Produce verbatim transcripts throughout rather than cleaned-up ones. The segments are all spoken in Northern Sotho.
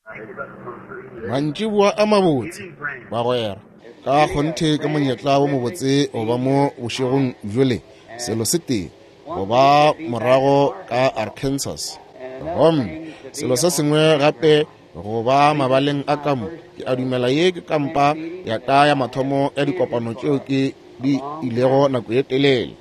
mantšiboa a mabotse ba gwera ka kgonthe ka monyetla wo mobotse go ba mo bošegong bjole selo se tee go ba morago ka Arkansas. Gomme selo se sengwe gape go ba mabaleng a kamo ke a dumela ye ke kampa ya ka ya mathomo ya dikopano tšeo ke di ilego nako ye telele.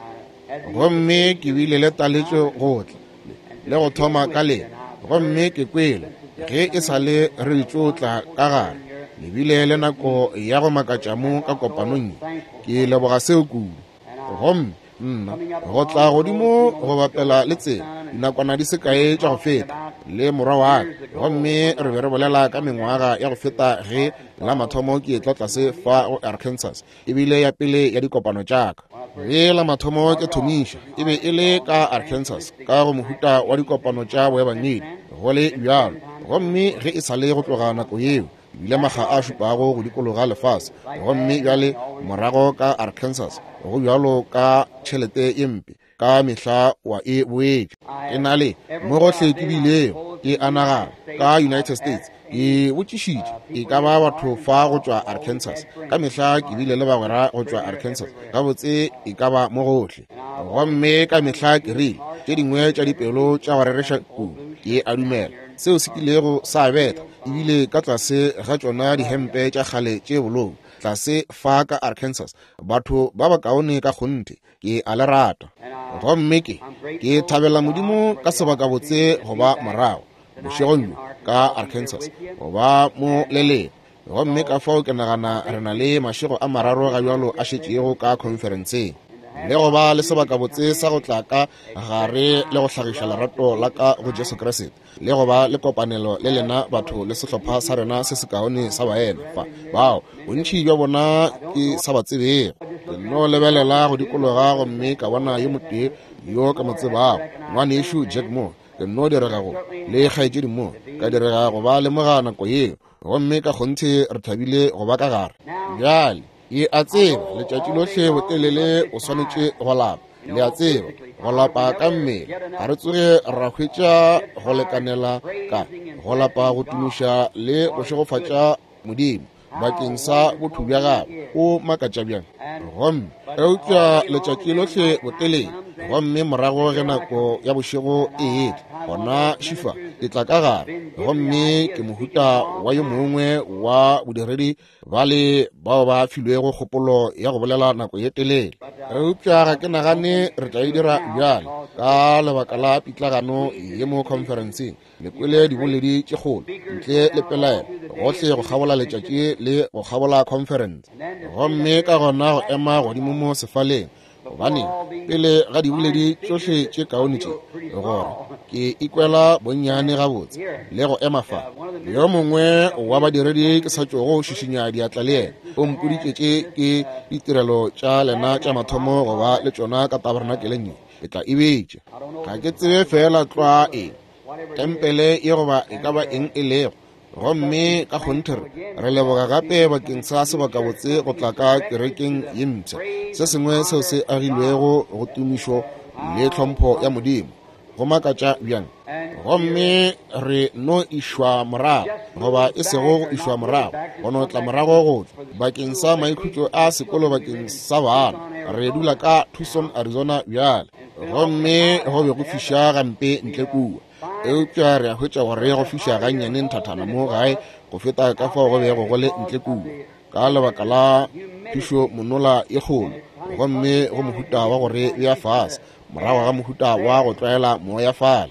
Gomme ke bile le taletšo gotle le go thoma ka le gomme ke kwele ge e sa le re ditšotla ka gare lebile le nako ya go makatša mo ka kopanong ke leboga seo kudu. Gomme nna go tla godimo go bapela le tsela dinakwana di se kae tša go feta le morwa wa ka gomme re be re bolela ka mengwaga ya go feta ge la mathomo ke tla tlase fa go Arkansas ebile ya pele ya dikopano tšaka ge la mathomo ke thomiša e be e le ka Arkansas ka go mohuta wa dikopano tša boebangedi go le bjalo. Gomme ge e sa le go tloga nako yeo ebile maga a šupago go dikologa lefase gomme bjale morago ka Arkansas go bjalo ka tšhelete ye mpe ka mehla wa e boetše ke na le mo gohle ke bilego ke anagana ka United States ke botšišitše e ka ba batho fa go tšwa Arkansas ka mehla ke bile le bagwera go tšwa Arkansas ka botse e ka ba mo gohle. Gomme ka mehla ke rile tše dingwe tša dipelo tša go rereša kudu ke a dumela seo se kilego sa beta ebile ka tlase ga tšona dihempe tša kgale tše bolong tlase fa ka Arkansas batho ba ba kaone ka kgonthe ke a le rata. Gomme ke ke thabela modimo ka sebaka botse go ba morago bošegong ka Arkansas go ba mo leleng. Gomme ka fao ke nagana re na le mašego a mararo ga bjalo a šetšego ka conferenceng le go ba le sebaka botse sa go tla ka gare le go hlagiša lerato la ka go Jesu Kriste le go ba le kopanelo le lena batho le sehlopha sa rena se se kaone sa baena fa bao bontši bja bona ke sa ba tsebego ke no lebelela go dikologa gomme ka bona yo motee yo ka motsebago ngwane yešo Jack Moore ke no direga go le kgaetšedi mo ka direga go ba lemoga nako yeo gomme ka kgonthe re thabile go ba ka gare bjale ye a tseba letšatši lohle botelele o swanetše go lapa le a tseba go lapa ka mmele ga re tsoge ra hwetša go lekanela ka go lapa go tumiša le go šegofatša modimo bakeng sa botho bja gago o makatša bjang. Gomme eupša letšatši lohle botelele gomme morago ge nako ya bošego e ete gona šifa ke tla ka gare gomme ke mohuta wa yo mongwe wa bodiredi ba le bao ba filwego kgopolo ya go bolela nako ye telele. Eupša ga ke nagane re tla e dira bjale ka lebaka la pitlagano ye mo conferenceng le kwele diboledi tše kgolo ntle le pelaelo gohle go kgabola letšatši le go kgabola conference. Gomme ka gona go ema godimo mo sefaleng gobane pele ga diboledi tšohle tše kaone tše gore ke ikwela bonnyane gabotse le go ema fa yo mongwe wa badiredi ke sa tšogo šišinya diatla le ena o mpoditšetše ke ditirelo tša lena tša mathomo goba le tšona ka tabernakeleng ye e tla e betše ga ke tsebe fela tlwa eng tempele ye goba e ka ba eng e lego. Gomme ka kgonthere re leboga gape bakeng sa sebaka botse go tla ka kerekeng ye mpšha se sengwe seo se agilwego go tumišo le tlhompho ya modimo go makatša bjang. Gomme re no išwa morago goba e sego go išwa morago go no tla morago go tla bakeng sa maikhutšo a sekolo bakeng sa bana re dula ka Tucson Arizona bjale. Gomme go be go fiša gampe ntle kua eupša re a hwetša gore go fiša gannyane nthathana mo gae go feta ka fao go bego go le ntle kua ka lebaka la phišo monola e kgolo gomme go mohuta wa gore bja fase morago ga mohuta wa go tlwaela moya fale.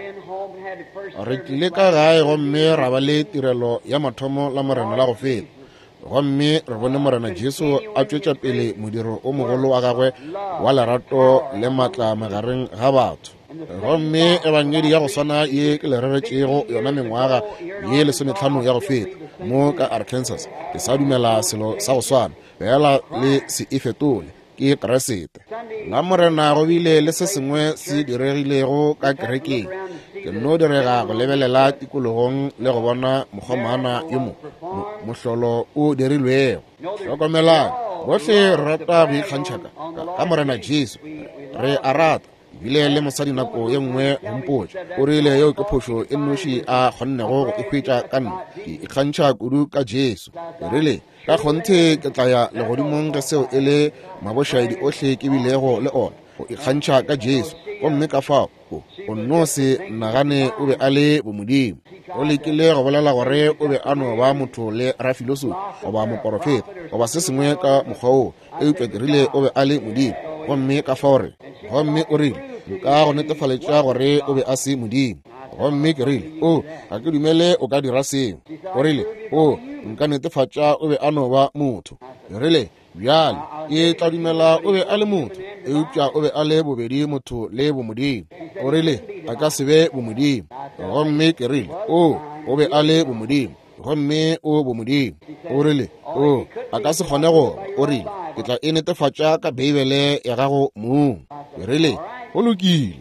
Re tlile ka gae gomme ra ba le tirelo ya mathomo la morena la go feta gomme re bone morena Jesu a tšwetša pele modiro o mogolo wa gagwe wa lerato le maatla magareng ga batho. Gomme ebangedi ya go swana ye ke le reretšego yona mengwaga ye lesomehlano ya go feta mo ka Arkansas ke sa dumela selo sa go swana fela le se e fetole ke Keresete. La morena go bile le se sengwe se diregilego ka kerekeng ke no direga go lebelela tikologong le go bona mokgomana yo mo mohlolo o dirilwego. Hlokomelang bohle re rata go ikgantšha ka morena Jesu re a rata bile le mosadi nako ye nngwe gompotša o rile yo ke phošo e nnoši a kgonnego go ikhwetša ka nna ke ikgantšha kudu ka Jesu e rile ka kgonthe ke tla ya legodimong ge seo e le mabošaedi ohle ke bilego le ona go ikgantšha ka Jesu gomme ka fao o nno se nagane o be a le bomodimo o lekile go bolela gore o be a no ba motho le rafiloso goba moporofeta goba se sengwe ka mokgwa o e upša ke rile o be a le modimo gomme ka fao re gomme o rile nka go netefaletša gore o be a se modimo gomme ke rile o ga ke dumele o ka dira seo o rile o nka netefatša o be a no ba motho ke rile bjale e tla dumela o be a le motho e upša o be a le bobedi motho le bomodimo o rile a ka se be bomodimo gomme ke rile o o be a le bomodimo gomme o bomodimo o rile o a ka se kgone go o rile ke tla e netefatša ka beibele ya gago moo ke rile go lokile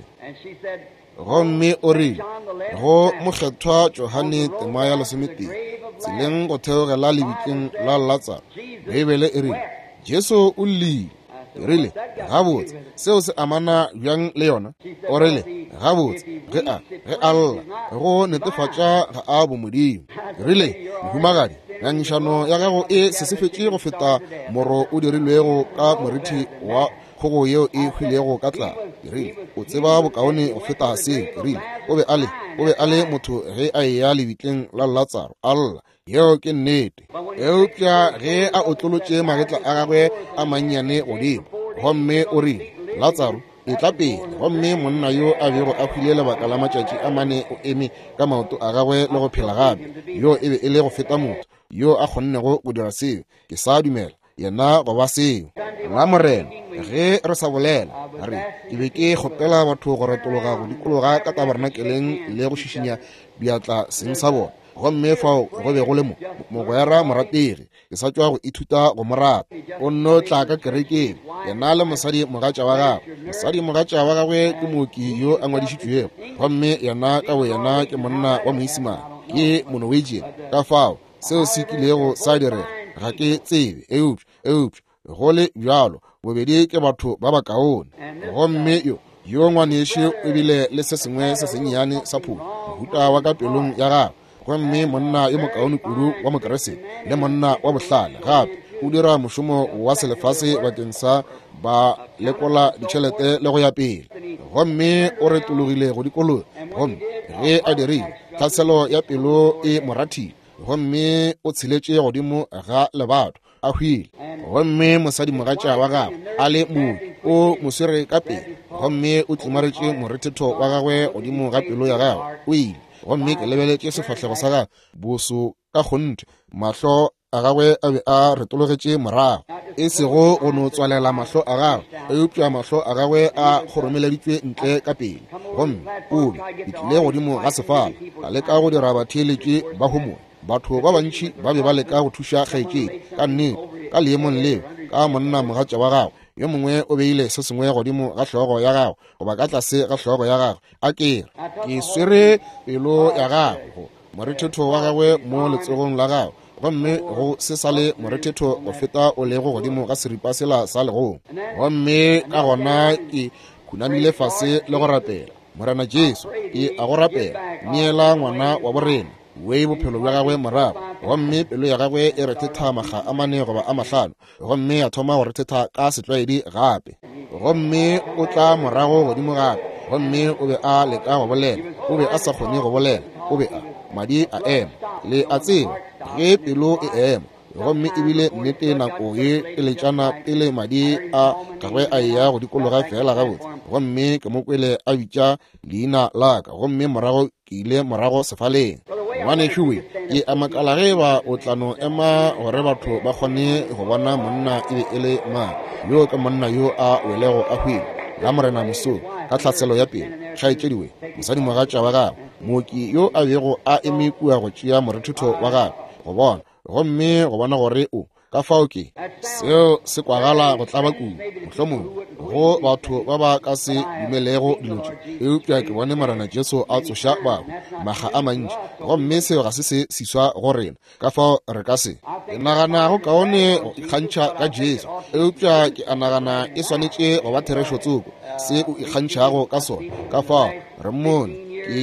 gomme o rile go mokgethwa Johane tema ya lesometee tseleng go theogela lebitleng la Lazaro beibele e rile Jesu o lile e rile gabotse seo se amana bjang le yona o rile gabotse ge a ge a lla go netefatša ga a bomodimo e rile mohumagadi ngangišano ya gago e sesefetše go feta moro o dirilwego ka moriti wa kgogo yeo e hwilego ka tlala e rile o tseba bokaone go feta seo e rile o be a le o be a le motho ge a eya lebitleng la Lazaro a lla yeo ke nnete eupša ge a otlolotše magetla a gagwe a mannyane godimo gomme o rile Lazaro e tla pele gomme monna yo a bego a hwile lebaka la matšatši a mane o eme ka maoto a gagwe le go phela gape yo e be e le go feta motho yo a kgonnego go dira seo ke sa dumela yena go ba seo la morena ge re sa bolela re ke be ke kgopela batho go retologa go dikologa ka tabernakeleng le go šišinya biatla seng sa bona gomme fao go be go le mo mogwera morategi ke sa tšwa go ithuta go morata o nno tla ka kerekeng yena le mosadi mogatša wa gagwe mosadi mogatša wa gagwe ke mooki yo a ngwadišitšwego gomme yena ka bo yena ke monna wa moisimane ke Monowedian ka fao seo se kilego sa direga ga ke tsebe eupša eupša go le bjalo bobedi ke batho ba bakaone gomme yo yo ngwanešo e bile le se sengwe se sennyane sa pholo mohuta wa ka pelong ya gagwe gomme monna yo mokaone kudu wa mokeresete le monna wa bohlale gape o dira mošomo wa selefase bakeng sa ba lekola ditšhelete le go ya pele gomme o retologile go dikolong gomme ge a dirile tlhaselo ya pelo e morathile gomme o tsheletše godimo ga lebato a hwile gomme mosadi mogatša wa gagwe a le moi o moswere ka pele gomme o tlimaretše morethetho wa gagwe godimo ga pelo ya gagwe o ile gomme ke lebeletše sefahlego sa gagwe boso ka kgonthe mahlo a gagwe a be a retologetše morago e sego go no tswalela mahlo a gagwe e upša mahlo a gagwe a kgoromeleditšwe ntle ka pele gomme o be e tlile godimo ga sefala a leka go dira batheeletše ba homoe batho ba bantši ba be ba leka go thuša kgaetšedi ka nnete ka leemong leo ka monna mogatša wa gagwe yo mongwe o beile se sengwe godimo ga hlogo ya gagwe goba ka tlase ga hlogo ya gagwe a kere ke swere pelo ya gagwe morethetho wa gagwe mo letsogong la gagwe gomme go se sa le morethetho go feta o lego godimo ga seripa sela sa legong gomme ka gona ke khunamile fase le go rapela morena Jesu ke a go rapela neela ngwana wa borena wei bophelo bja gagwe morago gomme pelo ya gagwe e rethetha maga a mane goba a mahlano gomme ya thoma go rethetha ka setlwaedi gape gomme o tla morago godimo gape gomme o be a leka go bolela o be a sa kgone go bolela o be a madi a ema le a tseba ge pelo e ema gomme ebile nnete nako ye teletšana pele madi a gagwe a eya go dikologa fela gabotse gomme ke mokwele a bitša leina laka gomme morago ke ile morago sefaleng ngwanešowe ke a makala ge ba o tlano ema gore batho ba kgone go bona monna e be e le mang yo ka monna yo a welego a hwile la morena moso ka tlhaselo ya pele kgaetšediwe mosadi mogatša wa gagwe mooki yo a bego a eme kua go tšea morethetho wa gagwe go bona gomme go bona gore o ka fao ke seo se kwagala go tlaba kudu mohlomong go batho ba ba ka se dumelego dilo tše eupša ke bone Morena Jesu a tsoša bao maga a mantši gomme seo ga se se siswa go rena ka fao re ka se ke naganago kaone go ikgantšha ka Jesu eupša ke a nagana e swanetše go ba therešo tsoko se o ikgantšhago ka sona ka fao re mmone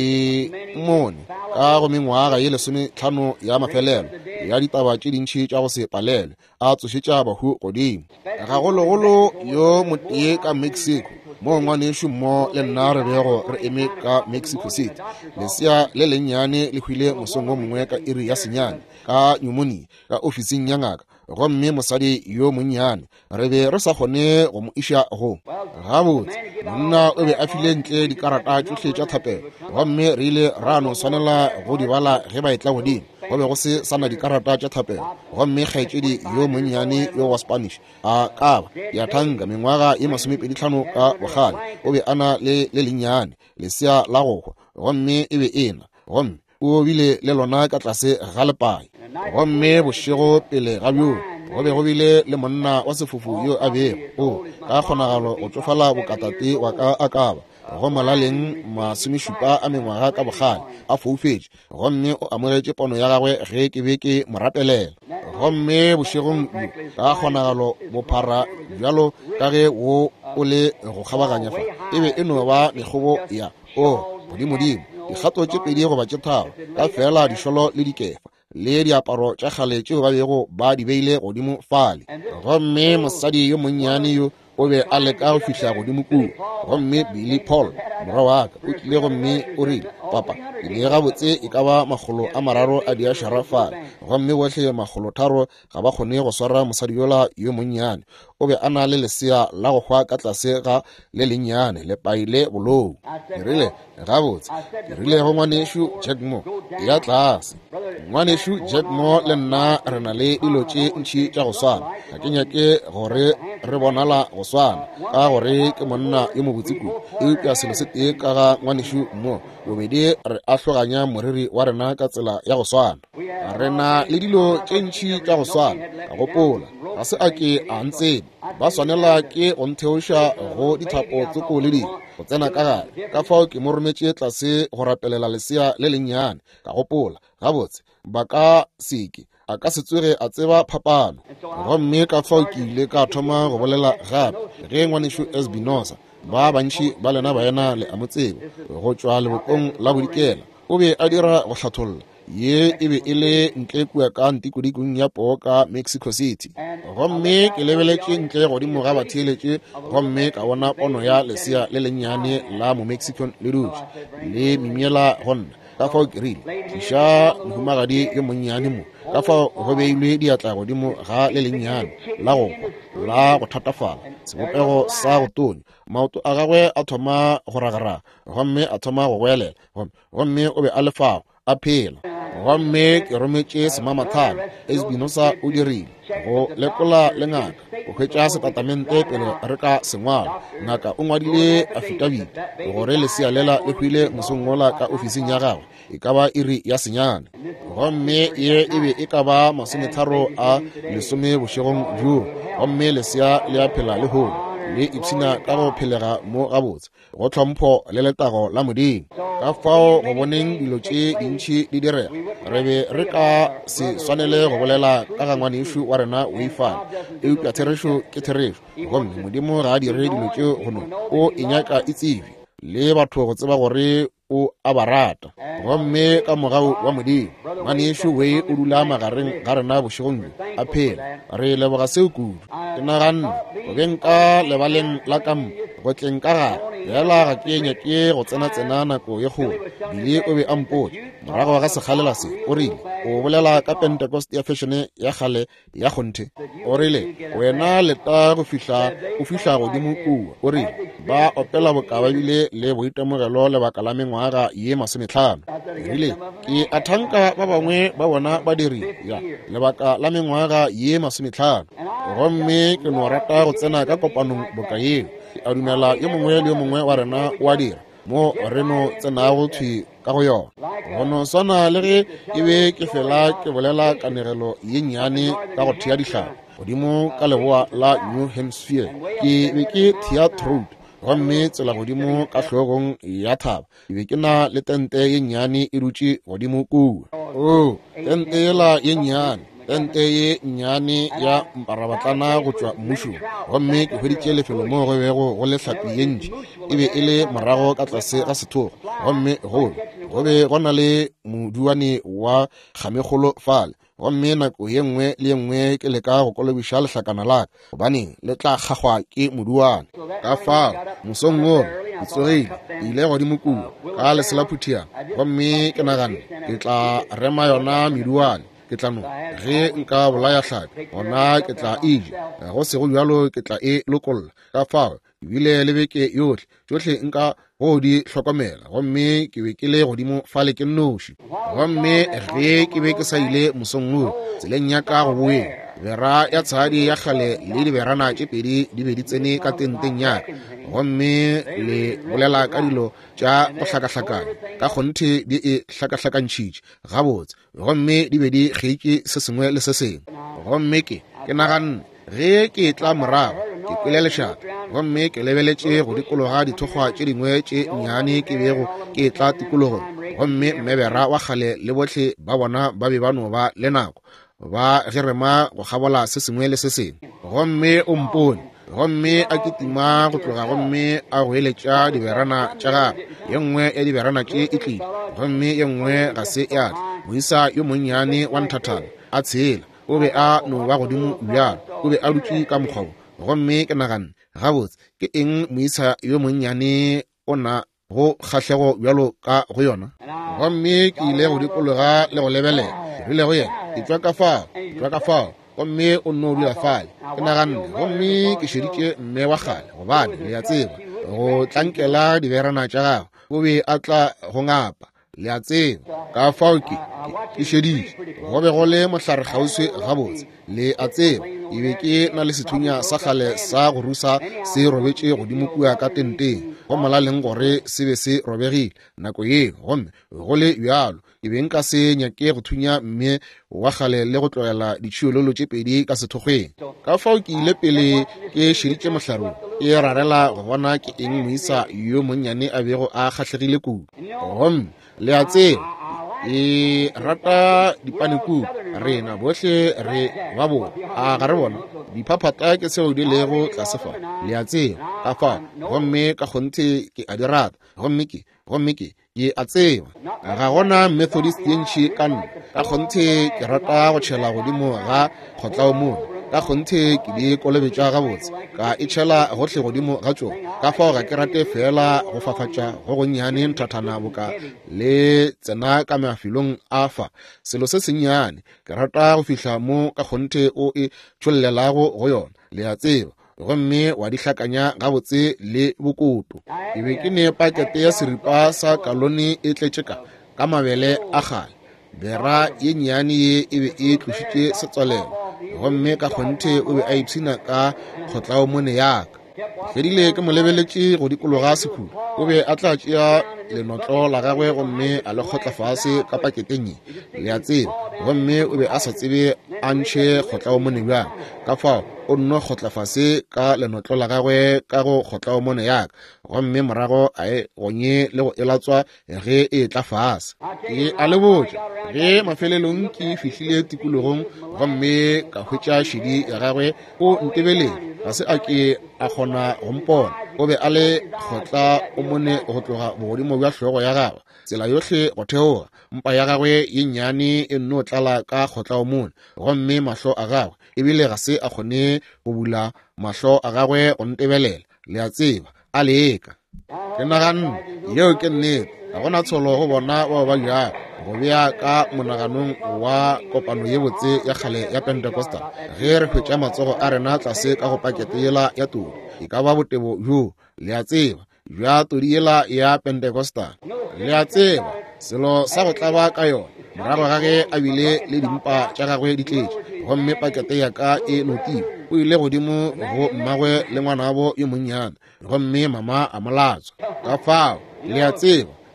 ke mmone ka go mengwaga ye lesomehlano ya mafelelo ya ditaba tše dintšhi tša go se palelwe a tsošetša bahu godimo gagologolo yo motee ka Mexico mo ngwanešo mmo le nna re bego re eme ka Mexico City lesea le lennyane le hwile mosong o mongwe ka iri ya senyane ka pneumonia ka ofising ya ngaka gomme mosadi yo monnyane re be re sa kgone go mo iša home gabotse monna o be a file ntle dikarata tsohle tša thapelo gomme re ile ra no swanela go di bala ge ba etla godimo go be go se sana dikarata tša thapelo gomme kgaetšedi yo monnyane yo wa Spanish a kaba ya thanga mengwaga ye masomepedihlano ka bogale o be ana le le lennyane lesea la go hwa gomme e be ena gomme o bile le lona ka tlase ga lepai gomme bošego pele ga bjo go be go bile le monna wa sefofu yo a bego o ka kgonagalo go tsofala bokatate wa ka a kaba go molaleng masomešupa a mengwaga ka bogale a foufetše gomme o amogetše pono ya gagwe ge ke be ke mo rapelela gomme bošegong ka kgonagalo bophara bjalo ka ge wo o le go kgabaganya fa e be e no ba mekgobo ya o godimodimo dikgato tše pedi goba tše tharo ka fela dišolo le dikefa le diaparo tša kgale tšeo ba bego ba di beile godimo fale gomme mosadi yo monnyane yo o be a leka go fihla godimo kuo gomme Billy Paul morwa wa ka o tlile gomme o rile papa le gabotse e ka ba magolo a mararo a dia sharafale gomme bohle magolo tharo ga ba kgone go swara mosadi yola yo monnyane o be ana le lesea la go hwa ka tlase ga le lennyane le paile bolou ke rile gabotse ke rile go ngwanešo Jack Mo ya tlase ngwanešo Jack Mo le nna re na le dilo tše ntšhi tša go swana ga ke nyake gore re bonala go swana ka gore ke monna yo mobotse kudu eupša selo se tee ka ga ngwanešo Mo bobedi re ahloganya moriri wa rena ka tsela ya go swana re na le dilo tše ntšhi tša go swana ka gopola ga se a ke a ntsebe ba swanela ke go ntheoša go dithapo tsoko le dilo go tsena ka gare ka fao ke mo rometše tlase go rapelela lesea le lennyane ka gopola gabotse ba ka seke a ka se tsoge a tseba phapano gomme ka fao ke ile ka thoma go bolela gape ge ngwanešo Espinosa ba bantši ba lena ba ena le a motsebo go tšwa lebokong la bodikela o be a dira go hlatholla ye e be e le ntle kua ka ntikodikong ya poo ka Mexico City gomme ke lebeletše ntle godimo ga batheeletše gomme ka bona pono ya lesea le lennyane la mo Mexican le dutše le memiela gonna ka fao ke rile tliša mohumagadi yo monnyane mo ka fao go beilwe diatla godimo ga le lennyane la go la go thatafala sebopego sa go toni maoto a gagwe a thoma go ragaraga gomme a thoma go goelela gomme o be a lefago a phela gomme ke rometše semamathana Espinosa o dirile go lekola le ngaka go hwetša setatamente pele re ka sengwala ngaka o ngwadile affidavit gore lesea lela le hwile mosong wola ka ofising ya gagwe e ka ba iri ya senyane gomme ye e be e ka ba masometharo a lesome bošegong bjo gomme lesea le a phela le hole le ipshina ka go phelega mo gabotse go tlhompho le letago la modimo ka fao go boneng dilo tše dintšhi di direga re be re ka se swanele go bolela ka ga ngwanešo wa rena o ifane eupša therešo ke therešo gomme modimo ga a dire dilo tše gono o e nyaka e tsebe le batho go tseba gore o a ba rata gomme ka mogao wa modimo ngwanešo we o dula magareng ga rena bošegong a phela re leboga seo kudu ke naganne go beng ka lebaleng la kampo go tleng ka gare fela ga ke nyake go tsena-tsena nako ye kgolo bile o be a mpotse morago ga sekgalela se o rile o bolela ka Pentecost ya fashion ya gale ya kgonthe o rile wena leta go fihla o fihla godimo kua o rile ba opela bokaba bile le boitemogelo lebaka la mengwaga ye masomehlano rile ke a thanka ba bangwe ba bona ba dirile ya lebaka la mengwaga ye masomehlano gomme ke no rata go tsena ka kopanong bokaeng a dumela yo mongwe le yo mongwe wa rena wa dira mo re no tsena go thwi ka go yona go no swana le ge ke be ke fela ke bolela kanegelo ye nnyane ka go thea dihlaa godimo ka leboa la New Hampshire ke be ke thea throat gomme tsela godimo ka hlogong ya thaba ke be ke na le tente ye nnyane e dutše godimo kua o tente yela ye nnyane tente ye nnyane ya mparabatlana go tšwa mmušong gomme ke hweditše lefelo mo go bego go le hlapi ye ntši e be e le morago ka tlase ga sethogo gomme golo go be go na le moduane wa kgamegolo fale gomme nako ye nngwe le ye nngwe ke leka go kolobiša lehlakana la ka gobane le tla kgagwa ke moduane ka fao mosong ore ke tsogile ke ile godimo kua ka leselaphuthia gomme ke nagana ke tla rema yona meduane ke tla no ge nka bolaya hlapi gona ke tla eja go sego bjalo ke tla e lokolla ka fao ebile le beke yotlhe tsotlhe nka go di hlokomela gomme ke be ke le godimo fale ke nnoši gomme ge ke be ke sa ile mosong o tseleng ya ka go boeng bera ya tshadi ya kgale le diberana tše pedi di be di tsene ka tenteng yaka gomme le bolela ka dilo tša go hlakahlakanya ka kgonthe di e hlakahlakantšhitše gabotse gomme di be di kgeitše se sengwe le se sengwe gomme ke ke naganne ge ke tla morago ke kwele lešata gomme ke lebeletše go dikologa dithokgwa tše dingwe tše nnyane ke bego ke tla tikologong gomme mmebera wa kgale le bohle ba bona ba be ba no ba le nako ba gerema go kgabola se sengwe le se sengwe gomme o mpone gomme a kitima go tloga gomme a go eletša diberana tša gagwe ye nngwe ya diberana tše e tlile gomme ye nngwe ga se ya tla moisa yo monnyane wa nthathana a tshela o be a no ba godimo bjalo o be a dutše ka mokgobo gomme ke nagana gabotse ke eng moisa yo monnyane o na go kgahlego bjalo ka go yona gomme ke ile go dikologa le go lebelela ebile go yena ke tšwa ka fao tšwa ka fao gomme o nno o dula fale ke naganne gomme ke šeditše mme wa kgale gobane le ya tseba go tlankela diberana tša gagwe o be a tla go ngapa le a tseba ka fao ke ke šeditše go be go le mohlare kgauswi gabotse le a tseba e be ke na le sethunya sa kgale sa go rusa se robetše godimo kua ka tenteng go molaleng gore se be se robegile nako ye gomme go le bjalo e be nka se nyake go thunya mme wa kgale le go tlogela ditšiololo tše pedi ka sethokgweng ka fao ke ile pele ke šeditše mohlaro ke rarela go bona ke eng moisa yo monnyane a bego a kgatlhegile kudu gomme le a tseba e rata dipaneku rena bohle re ba bona a ga re bona diphaphata ke seo di lego tlasefa le a tseba ka fa gomme ka kgonthe ke a di rata gomme ke gomme ke ke a tseba ga gona Methodist yentši ka nna ka kgonthe ke rata go tšhela godimo ga kgotlao moo ka kgonthe ke di kolobetša gabotse ka e tšhela gohle godimo ga tšona ka fao ga ke rate fela go fafatša go gonnyane nthathana boka le tsena ka mafelong a fa selo se sennyane ke rata go fihla mo ka kgonthe o e tšhollelago go yona le a tseba gomme wa di hlakanya gabotse le bokoto e be ke ne pakete ya seripa sa kalone e tletše ka ka mabele a gale bera ye nnyane ye e be e tlošitše setswalelo gomme ka kgonthe o be a ipshina ka kgotlao mone yaka fedile ke mo lebeletše go dikologa sekhulu o be a tla tšea lenotlo la gagwe gomme a le kgotla fase ka paketeng ye le a tseba gomme o be a sa tsebe a ntšhe kgotlao mone bjang ka fao o nno kgotla fase ka lenotlo la gagwe ka go kgotlao mone yaka gomme morago a e gonye le go elatswa ge e tla fase ke a le botša ge mafelelong ke fihlile tikologong gomme ka hwetša šedi ya gagwe o ntebelele ga se a ke a kgona go mpona o be a le kgotla o mone go tloga bogodimo bja hlogo ya gagwe tsela yohle go theoga mpa ya gagwe ye nnyane e nno tlala ka kgotla o mone gomme mahlo a gagwe ebile ga se a kgone go bula mahlo a gagwe go ntebelela le a tseba a leeka ke naganne yeo ke nnete ga gona tsholo go bona bao ba bjalo go bea ka monaganong wa kopano ye botse ya kgale ya Pentecostal ge re hwetša matsogo a rena tlase ka go pakete yela ya todi e ka ba botebo bjo le a tseba bja todi yela ya Pentecostal le a tseba selo sa go tlaba ka yona morago ga ge a bile le dimpa tša gagwe di tletše gomme pakete ya ka e notile o ile godimo go mmagwe le ngwanabo yo monnyane gomme mama a molatswa ka fao le a tseba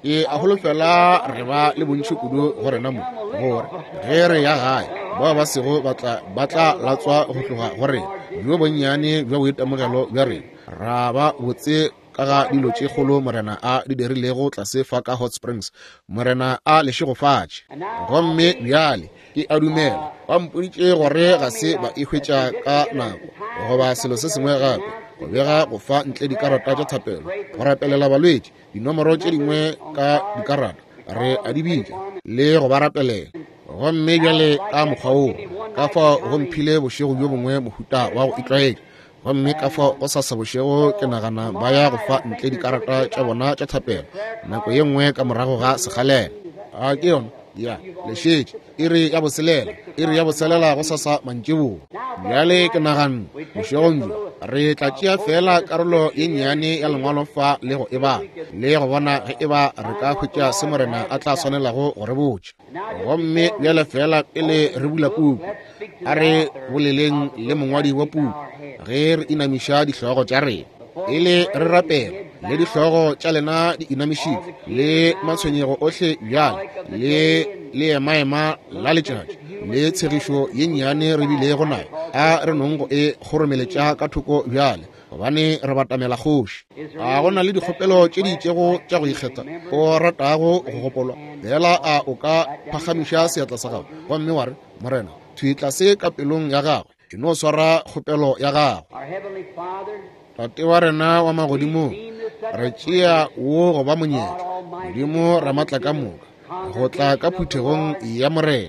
ke a holofela re ba le bontši kudu go rena mo gore ge re ya gae ba ba sego batla batla latswa go tloga gore jo bonnyane bja boitemogelo bja rena ra ba botse ka ga dilo tše kgolo morena a di dirilego tlase fa ka Hot Springs morena a lešegofatše gomme bjale ke a dumela ba mpoditše gore ga se ba ihwetša ka nako goba selo se sengwe gape go bega go fa ntle dikarata tša thapelo go rapelela balwetši dinomoro tše dingwe ka dikarata re a di bitša le go ba rapelela gomme bjale ka mokgwa oo ka fa go mphile bošego bjo bongwe mohuta wa go itlwaetša gomme ka fa go sa sa bošego ke nagana ba ya go fa ntle dikarata tša bona tša thapelo nako ye nngwe ka morago ga sekgalela a ke yona ya lešetše e re ya boselela e re ya boselela go sasa mantšebo bjale ke nagana bošegong jo re tla tšea fela karolo ye nnyane ya lengwalo fa le go eba le go bona ge e ba re ka hwetša se morena a tla swanelago go re botša gomme bjale fela pele re bula puku a re boleleng le mongwadi wa puku ge re inamiša dihlogo tša rena e le re rapela le dihlogo tša lena di inamišitše le matshwenyego ohle bjale le le emaema la letšatši le tshegišo ye nnyane re bile go nayo a re nongo e kgoromeletša ka thoko bjale gobane re batamela kgoši a go na le dikgopelo tše ditšego tša go ikgetha o ratago go gopolwa fela a o ka phagamiša seatla sa gago gomme wa re morena thwitla se ka pelong ya gagwe e no swara kgopelo ya gagwe tate wa rena wa magodimo re tšea wo go ba monyetla modimo ra matla ka moka go tla ka phuthegong ya morena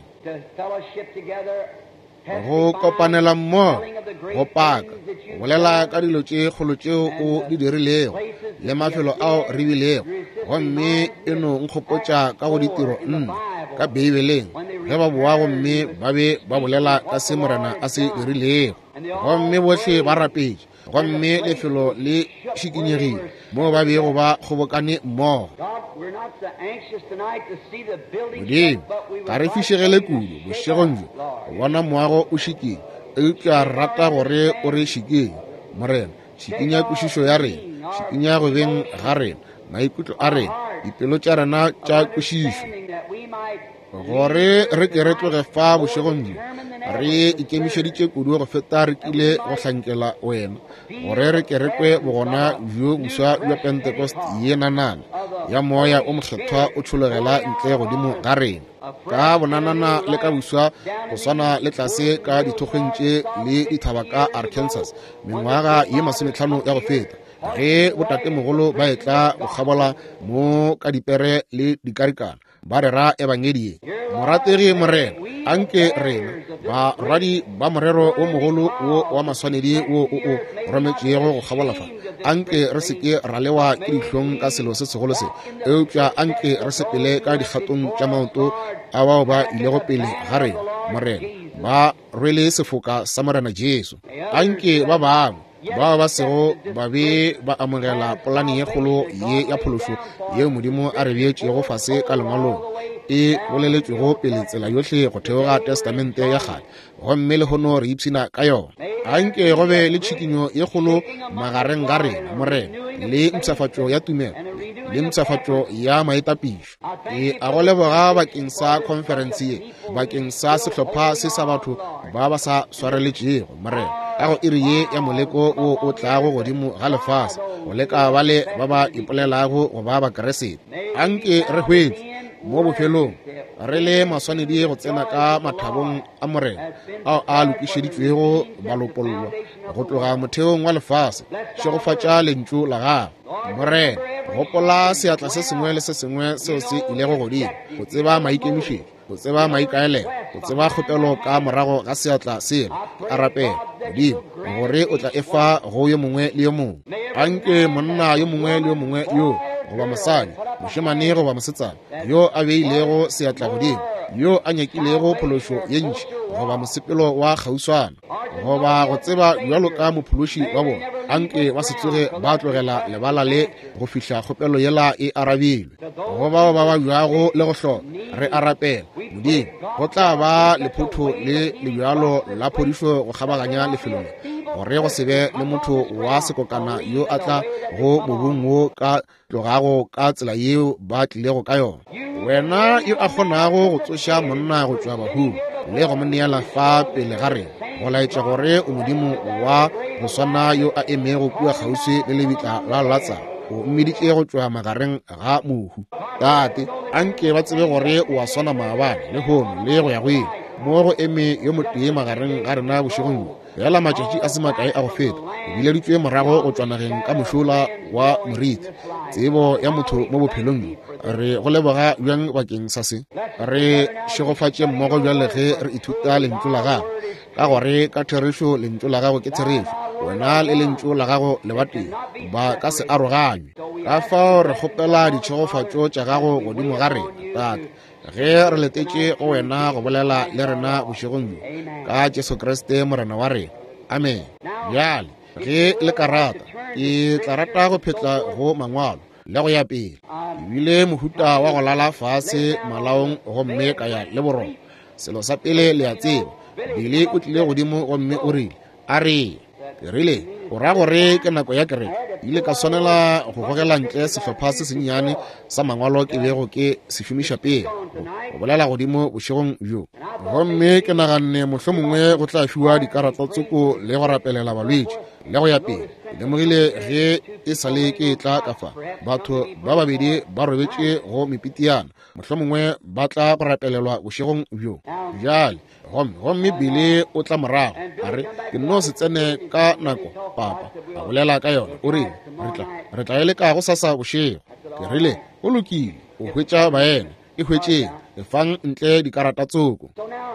go kopanela mmogo go paka go bolela ka dilo tše kgolo tšeo o di dirilego le mafelo ao re bilego gomme e no nkgopotša ka go ditiro nna ka beibeleng ge ba boa gomme ba be ba bolela ka se morena a se dirilego gomme bohle ba rapetše gomme lefelo le šikinyegile mo ba bego ba kgobokane mmogo modimo ka re fišegele kudu bošegong jo go bona moago o šikile eupša rata gore o re šikeng morena šikinya kwešišo ya rena šikinya go beng ga rena maikutlo a rena dipelo tša rena tša kwešišo gore re ke re tloge fa bošegong jo re ikemišeditše kudu go feta re kile go hlankela wena gore re ke re kwe bogona bjo boswa bja pentecost ye nanana ya moya o mokgethwa o tšholegela ntle godimo ga rena ka bonanana le ka boswa go swana le tlase ka dithokgweng tše le dithaba ka Arkansas mengwaga ye masomehlano ya go feta ge botatemogolo ba etla go kgabola mo ka dipere le dikarikana ba re ra ebangedie morategi morena anke rena ba radi ba morero o mogolo wo wa maswanedi wo o o rometšego go kgabola fa anke re seke ra lewa ke dihlong ka selo se segolo se eupša anke re sepele ka dikgatong tša maoto a bao ba ilego pele ga rena morena ba rwele sefoka sa morena Jesu anke ba bangwe ba ba sego ba be ba amogela polane ye kgolo ye ya phološo ye modimo a re beetšego fase ka lengwalong e boleletšwego pele tsela yohle go theoga testamente ya kgale gomme le gono re ipshina ka yona anke go be le tšhikinyo ye kgolo magareng ga rena morena le mpšhafatšo ya tumelo le mpšhafatšo ya maetapišo e a go leboga bakeng sa conference ye bakeng sa sehlopha se sa batho ba ba sa swareletšego morena ka go iri ye ya moleko o o tlago godimo ga lefase go leka ba le ba ba ipolelago go ba bakeresete anke re hwetse mo bofelong re le maswanedi go tsena ka mathabong a morena ao a lokišeditšwego balopollo go tloga motheong wa lefase šegofatša lentšu la gago morena gopola seatla se sengwe le se sengwe seo se ilego godimo go tseba maikemišetšo go tseba maikaelelo go tseba kgopelo ka morago ga seatla selo a rapela godimo gore o tla efa go yo mongwe le yo mongwe anke monna yo mongwe le yo mongwe yo goba mosadi mošemane goba mosetsana yo a beilego seatla godimo yo a nyakilego phološo ye ntši goba mosepelo wa kgauswana goba go tseba bjalo ka mophološi wa bona anke ba se tloge ba tlogela lebala le go fihla kgopelo yela e arabilwe go bao ba ba bjago le go hloka re arapela modimo go tla ba lephotho le lebjalo la phodišo go kgabaganya lefelong gore go se be le motho wa sekokana yo a tla go mobung wo ka tlogago ka tsela yeo ba tlilego ka yona. Wena yo a kgonago go tsoša monna go tšwa bahung le go mo neela fa pele ga rena, go laetša gore o modimo wa go swana yo a emego kua kgauswi le lebitla la latsa o mmeditše go tšwa magareng ga mohu. Tate a nke ba tsebe gore o a swana maabane le hono le go ya go eng mo go eme yo motee magareng ga rena bošegong fela matšatši a se makae a go feta o bileditšwe morago go tšwa nageng ka mošola wa moriti. Tsebo ya motho mo bophelong re go leboga bjang bakeng sa se, re šegofatše mmogo bjale ge re ithuta lentšu la gago ka gore ka therišo lentšu la gago ke tsherišo, wena le lentšu la gago le bateng ba ka se aroganywe. Ka fao re kgopela ditšhegofatšo tša gago godimo ga rena Tate, ge re letetše go wena go bolela le rena bošegong ka Jesu Kriste morena wa rena, amen. Bjale ge le ka rata ke tla rata go phetla go mangwalo le go ya pele, ebile mohuta wa go lala fase malaong gomme ka ya le boroko. Selo sa pele le a tseba bile o tlile godimo gomme o rile a re ke rile o ra gore ke nako ya kereke ile ka swanela go gogela ntle sehlopha se sennyane sa mangwalo ke bego ke se šomiša pele go bolela godimo bošegong bjo. Gomme ke naganne mohlomongwe go tla fiwa dikarata tsoko le go rapelela balwetši le go ya pele. Ke lemogile ge e sale ke tla ka fa batho ba babedi ba robetše go mepitiana, mohlomongwe ba tla go rapelelwa bošegong bjo. Bjale gomme bile o tla morago a re ke no se tsene ka nako papa a bolela ka yona o reng re tla ele ka go sasa bošego. Ke rile o lokile o hwetša baena e hwetšeng e fang ntle dikarata tsoko.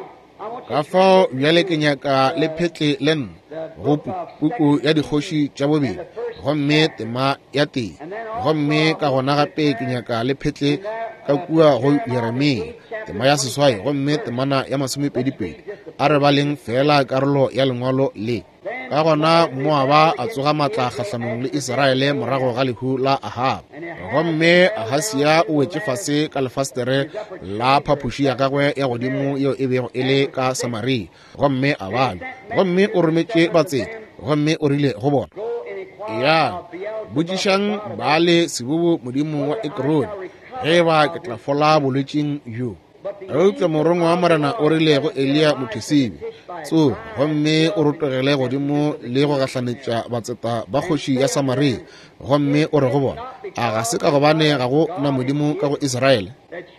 Ka fao bjale ke nyaka le phetle le nna go puku ya dikgoši tša bobedi gomme tema ya teng, gomme ka gona gape ke nyaka le phetle ka kua go Yeremia tema ya seswai gomme temana ya masomepedipedi a re baleng fela karolo ya lengwalo le. Ka gona Moaba a tsoga matla kgahlanong le Iseraele morago ga lehu la Ahab, gomme Ahasia o wetše fase ka lefastere la phaphuši ya gagwe ya godimo yeo e bego e le ka Samaria, gomme a balwa, gomme o rometše batseta, gomme o rile go bona ya botšišang Baale sebobo modimo wa Ekroni ge ba ke tla fola bolwetšing bjo. Eupša morongwa wa morena o rile go Elia Mothesibe tso gomme o rotogele godimo le go gahlanetša batseta ba kgoši ya Samaria, gomme o re go bona a ga se ka gobane ga go na modimo ka go Iseraele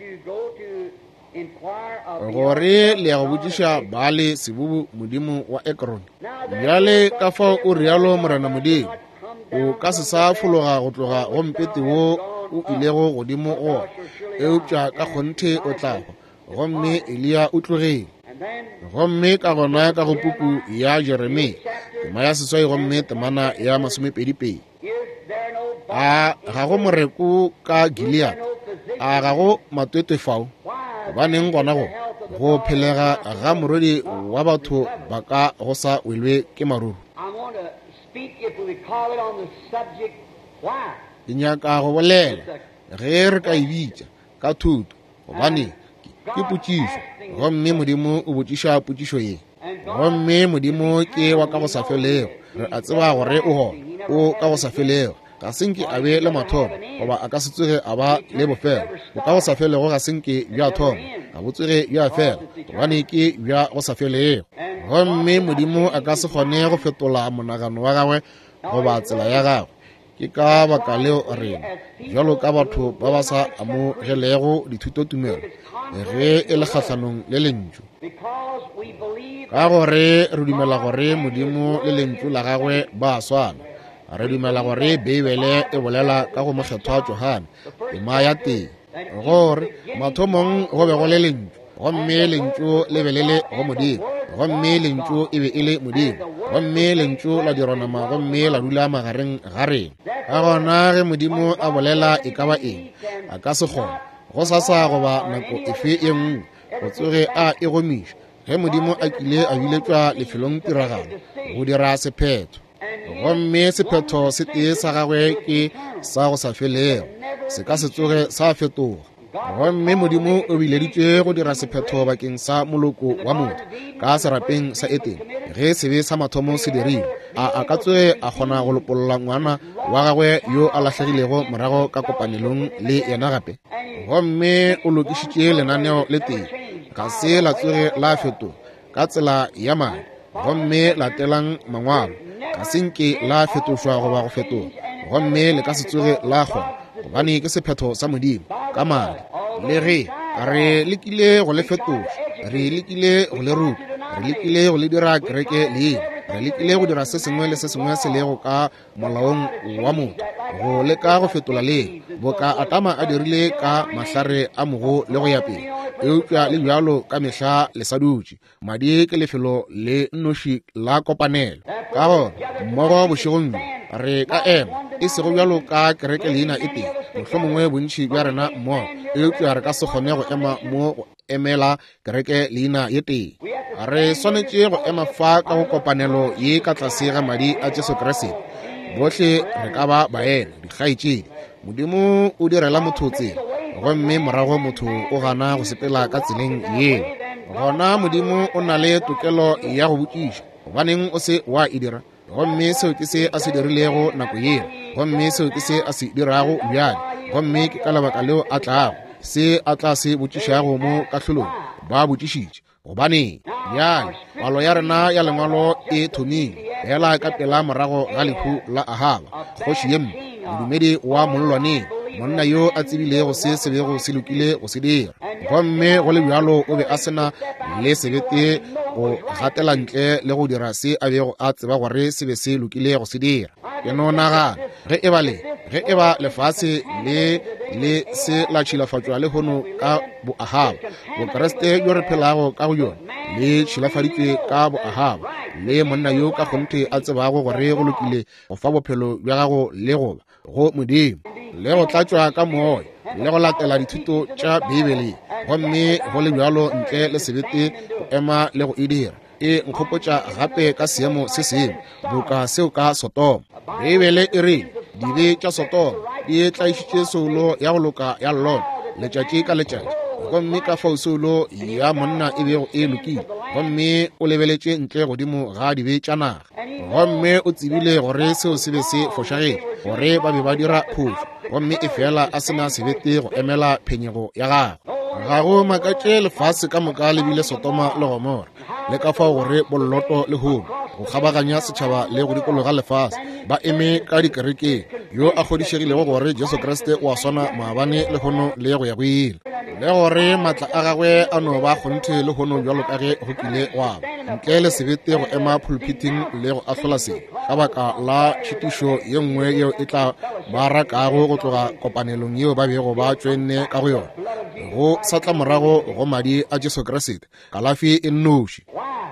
gore le ya go botšiša Baale sebobo modimo wa Ekroni. Bjale ka fao o rialo morena modimo o ka se sa fologa go tloga go mpete wo o ilego godimo go eupša ka kgonthe o tlago, gomme Elia o tlogile, gomme ka gona ka go puku ya Jeremia tema ya seswai gomme temana ya masomepedipedi. A ga go moreko ka Gilead, a ga go matwetwe fao, gobaneng gona go go phelega ga morwedi wa batho ba ka go sa welwe ke maruru. Ke nyaka go bolela ge re ka ebitša ka thuto gobane ke potšišo, gomme modimo o botšiša potšišo ye, gomme modimo ke wa ka go sa felego. Re a tseba gore o gona o ka go sa felego, ga senke a be le mathomo goba a ka se tsoge a ba le bofelo. O ka go sa felego ga senke bja thoma a botsoge bja fela gobane ke bja go sa felego, gomme modimo a ka se kgone go fetola monagano wa gagwe goba tsela ya gagwe. Ke ka baka leo rena jalo ka batho ba ba sa amogelego dithuto tumelo ge e le kgahlanong le lentšu, ka gore re dumela gore modimo le lentšu la gagwe ba swana. Re dumela gore Beibele e bolela ka go mokgethwa Johane tema ya teng gore mathomong go be go le lentšu, gomme lentšu le be le le go modimo, gomme lentšu e be e le modimo, gomme lentšu la dironama gomme la dula magareng ga rena. Ka gona ge modimo a bolela e ka ba eng a ka se kgona go sasa goba nako efe e nngwe go tsoge a e gomiša ge modimo a kile a biletšwa lefelong tiragalo go dira sephetho, gomme sephetho se tee sa gagwe ke sa go sa felego, se ka se tsoge sa fetoga. gomme modimo o bileditše go dira sephetho bakeng sa moloko wa motho ka serapeng sa Eden ge sebe sa mathomo se dirile. A a ka tswe a kgona go lopolola ngwana wa gagwe yo a lahlegilego morago ka kopanelong le yena gape. Gomme o lokišitše lenaneo le teng ga se la tsoge la feto ka tsela ya madi, gomme latelang mangwalo ka senke la fetošwa goba go fetoga, gomme le ka se tsoge la kgona gobane ke sephetho sa modimo ka madi. Le ge a re lekile go le fetoša, re lekile go le ruta, re lekile go le dira kereke le re lekile go dira se sengwe le se sengwe se lego ka molaong wa motho go leka go fetola le boka Atama a dirile ka mahlare a mogo le go ya pele. Eupša le bjalo ka mehla le sa dutše, madi ke lefelo le nnoši la kopanelo. Ka gore mmogo bošegong re ka ema e sego bjalo ka kereke leina e teng, mohlomongwe bontši bja rena mmogo eupša re ka se kgone go ema mo go emela kereke leina ye teng. Re swanetše go ema fa ka go kopanelo ye ka tlase ga madi a Jesu Kriste. Bohle re ka ba baena dikgaetšedi. Modimo o direla motho tsela, gomme morago motho o gana go sepela ka tseleng yeo. Gona modimo o na le tokelo ya go botšiša gobaneng o se wa e dira, gomme seo ke se a se dirilego nako yeo, gomme seo ke se a se dirago bjale, gomme ke ka lebaka leo a tlago se a tla se botšišago mo kahlolong ba botšišitše. Gobane bjale palo ya rena ya lengwalo e thomile fela ka pela morago ga lehu la Ahaba, kgoši ye mme, modumedi wa mollwaneng, monna yo a tsebilego se se bego se lokile go se dira. Gomme go le bjalo o be a sena le sebete go gatela ntle le go dira se a bego a tseba gore se be se lokile go se dira. Ke no nagana ge e ba le ge e ba lefase le le se la tšhilafatšwa le hono ka bo Ahaba, bokreste yo re phelago ka go yona le tšhilafaditšwe ka bo Ahaba, le monna yo ka gonthe a tsebago gore go lokile go fa bophelo bja gago le goba go modimo le go tlatšwa ka moya le go latela dithuto tša Bibele. Gomme go le bjalo ntle le sebete go ema le go e dira. E nkgopotša gape ka seemo se sengwe boka seo ka Sotoma. Bibele e re dibe tša Sotoma di tlaišitše solo ya go loka ya Lot letšatši ka letšatši, gomme ka fao solo ya monna e bego e lokile, gomme o lebeletše ntle godimo ga dibe tša naga, gomme o tsebile gore seo se be se fošagile gore ba be ba dira phošo, gomme e fela a sena sebete go emela phenyego ya gagwe. Ga go makatše lefase ka moka lebile Sotoma le Gomora, le ka fao gore bolloto le hono go kgabaganya setšhaba le go dikologa lefase ba eme ka dikerekeng, yo a kgodišegilego gore Jesu Kriste o a swana maabane le hono le go ya go ile, le gore maatla a gagwe a no ba kgonthe le hono bjalo ka ge go kile wa ntle le sebete go ema pulpiting le go ahlola seng ka baka la tšhitišo ye nngwe yeo e tla ba rakago go tloga kopanelong yeo ba bego ba tšwenne ka go yona go satla morago go madi a Jesu Kriste. Kalafi e nnoši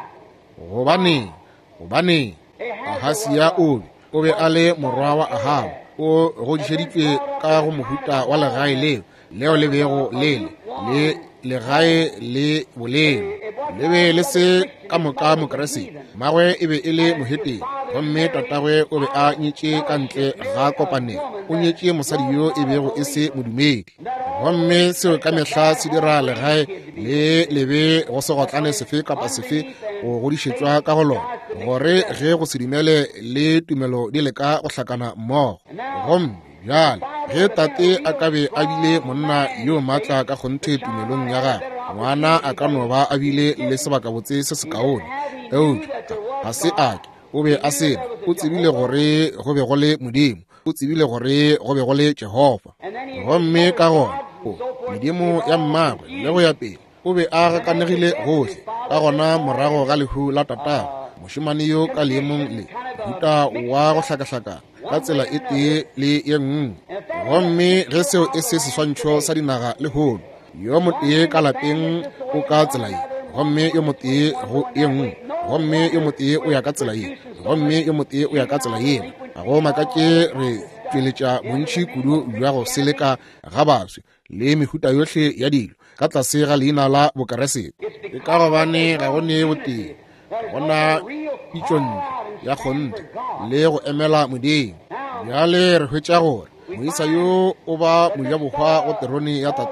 gobane gobane Ahasia o be o be a le morwa wa Ahaba, o godišeditšwe ka go mohuta wa legae leo leo le bego lele le legae le boleng le be le se ka moka mokresi. Mmagwe e be e le moheteng, gomme tatagwe o be a nyetše ka ntle ga kopanelo, o nyetše mosadi yo e bego e se modumedi. Gomme seo ka mehla se dira legae le lebe go se gotlane sefe kapa sefe go godišetšwa ka go lona, gore ge go sedimele le tumelo di leka go hlakana mmogo. Gomme bjale ge tate a ka be a bile monna yo maatla ka kgonthe tumelong ya gagwe, ngwana a ka no ba a bile le sebaka botse se se kaone. Eupša ga se ake o be a sena, o tsebile gore go be go le modimo, o tsebile gore go be go le Jehova. Gomme ka gona medimo ya mmagwe le go ya pele o be a gakanegile gohle ka gona morago ga lehu la tatago, mošemane yo ka leemong le mohuta wa go hlakahlakana ka tsela e tee le ye nngwe. Gomme ge seo e se seswantšho sa dinaga le hono, yo motee ka lapeng o ka tsela ye, gomme yo motee go ye nngwe, gomme yo motee o ya ka tsela ye, gomme yo motee o ya ka tsela yena. Ga go makatše re tšweletša bontši kudu bja go seleka ga baswi le mehuta yohle ya dilo ka tlase ga leina la bokeresete. Ke ka gobane ga go ne botee gona pitšontle ya kgonthe le go emela modimo. Bjale re hwetša gore moisa yo o ba mojabokgwa go terone ya tatago,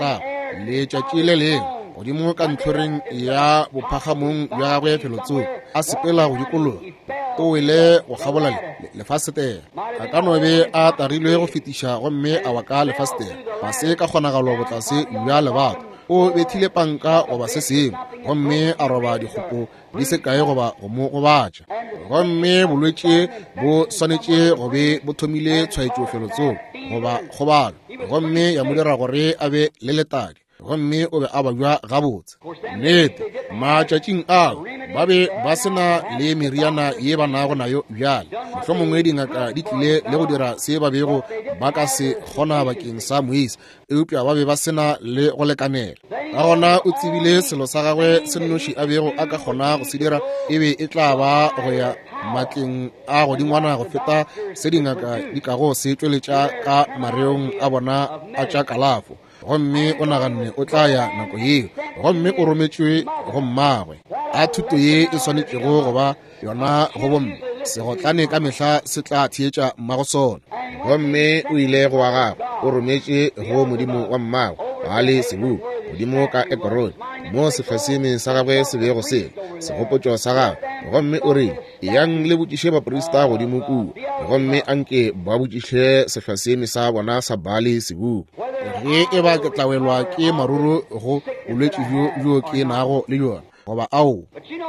le tšatši le leng godimo ka ntlhoreng ya bophagamong bja gagwe felotso a sepela go dikologa o wele go gabola lefasetera a ka no be a tagilwe go fetiša gomme a wa ka lefasetera ba se ka kgonagalo botlase bja lebato o bethile panka goba se sengwe gomme a roba dikgopo di se kae goba go mo gobatša gomme bolwetše bo swanetše go be bo thomile tshwaetšo felotso goba kgobalo gomme ya mo dira gore a be le letadi gomme o be a ba jwa gabotse nnete matšatšing ao ba be ba sena le meriana ye ba nago nayo bjale mohlomongwe dingaka di tlile le go dira se ba bego ba ka se kgona bakeng sa moisa eupša ba be ba sena le go lekanela ka gona o tsebile selo sa gagwe se nnoši a bego a ka kgona go se dira e be e tla ba go ya matleng a godingwana go feta se dingaka di kago se tšweletša ka mareong a bona a tša kalafo gomme o naganne o tla ya nako yeo gomme o rometšwe go mmagwe a thuto ye e swanetšego go ba yona go bomme segotlane ka mehla se tla thietša mmago sona gomme o ile go wa gagwe o rometše go modimo wa mmagwe wa le sebu modimo ka ekorone mo sefaseng sa gagwe se bego se segopotšo sa gagwe gomme o re yang le botšiše baporista godimo kuo gomme anke ba botšiše sefaseng sa bona sa bale sebu ge e ba ke tlawelwa ke maruru go bolwetši bjo ke nago le yona goba ao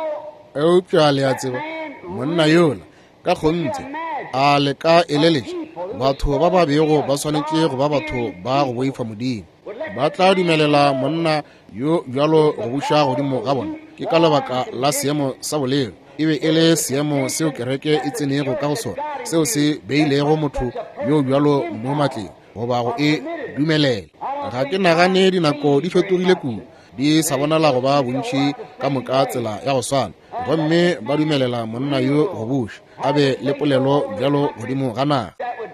eupša le a tseba monna yola ka kgontse a le ka eleletša batho ba ba bego ba swanetše go ba batho ba go boifa modimo ba tla dumelela monna yo bjalo go buša godimo ga bona ke ka lebaka la seemo sa bolelo e be e le seemo seo kereke e tsenego ka go sona seo se beilego motho yo bjalo mo matleng goba go e dumelela ga ke nagane dinako di fetogile kudu di sa bonala go ba bontši ka moka tsela ya go swana gomme ba dumelela monna yo go buša a be le polelo bjalo godimo ga naga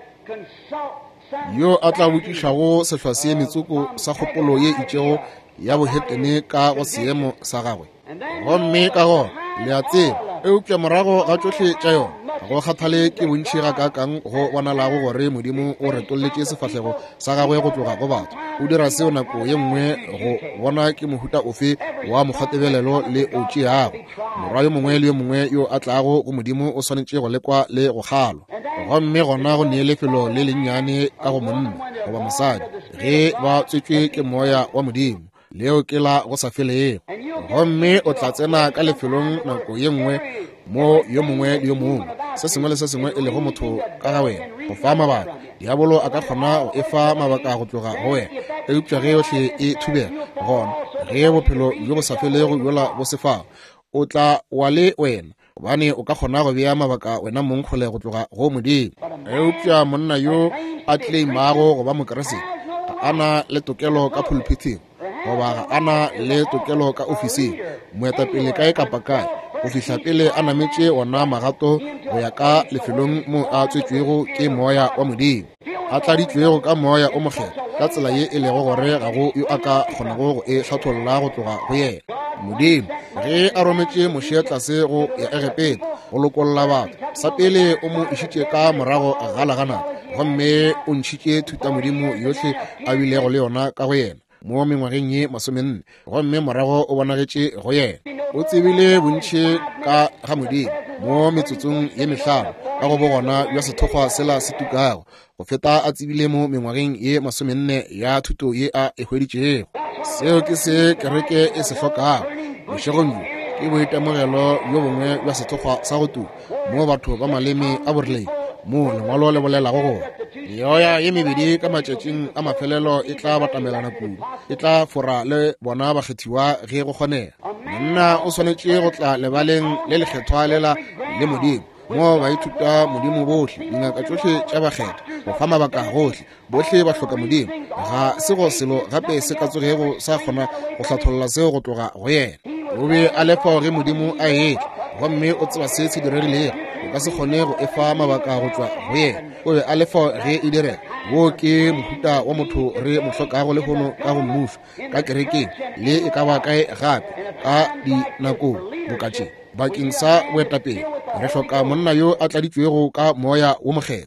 yo a tla botšišago sefase metsoko sa kgopolo ye itšego ya bohetene ka go seemo sa gagwe gomme ka gona le a tseba eupša morago ga tšohle tša yona go kgathale ke bontši ga kakang go bonalago gore modimo o retolletše sefahlego sa gagwe go tloga go batho o dira seo nako ye nngwe go bona ke mohuta ofe wa mokgatebelelo le o tšeago morwa yo mongwe le yo mongwe yo a tlago go modimo o swanetše go lekwa le go kgalwa gomme gona go nee lefelo le lennyane ka go monna goba mosadi ge ba tswetswe ke moya wa modimo leo ke la go sa felego gomme o tla tsena ka lefelong nako ye nngwe mo yo mongwe le yo mongwe se sengwe le se sengwe e lego motho ka ga wena go fa mabaka diabolo a ka kgona go efa mabaka go tloga go wena eupša ge yotlhe e thubega gona ge bophelo jo bo sa felego jola bo sefao o tla wa le wena gobane o ka kgona go bea mabaka wena monkgole go tloga go modimo eupša monna yo a tleimago go ba mokeresete a na le tokelo ka pulpiting goba ga ana le tokelo ka ofising moetapele kae kapa kae go fihla pele a nametše ona magato go ya ka lefelong mo a tswetswego ke moya wa modimo a tladitšwego ka moya o mokgetho ka tsela ye e lego gore ga go yo a ka kgonago go e hlatholla go tloga go yena modimo ge a rometše mošea tlase go ya egepete go lokolola batho sa pele o mo išitše ka morago a galagana gomme o ntšhitše thuta modimo yotlhe a bilego le yona ka go yena mo mengwageng ye masomenne gomme morago o bonagetše go yena o tsebile bontšhi ka ga modimo mo metsotsong ye mehlano ka go bogona bja sethokgwa sela se tukago go feta a tsebile mo mengwageng ye masomenne ya thuto ye a e hweditšego seo ke se kereke e se hlokago bošegong jo ke boitemogelo yo bongwe bja sethokgwa sa go tuka mo batho ba maleme a borileng mo lengwalo le bolelago gore yoya ye mebedi ka matšatšing a mafelelo e tla batamelana kudu e tla fora le bona bakgethiwa ge go kgonega monna o swanetše go tla lebaleng le lekgethwa lela le modimo mo ba ithuta modimo bohle dingaka tšohle tša bakgetho go fa mabaka gohle bohle ba hloka modimo ga se go selo gape se ka tsogego sa kgona go hlatholla seo go tloga go yena o be a lefa gore modimo a etle gomme o tseba se se diregilego o ka se kgone go efa mabaka go tšwa go yena o be a lefa ge e direga wo ke mohuta wa motho re mohlokago le gono ka go mmušo ka kerekeng le e ka ba kae gape ka dinakong bokatšeng bakeng sa boetapele re hloka monna yo a tladitšwego ka moya wo mokgetho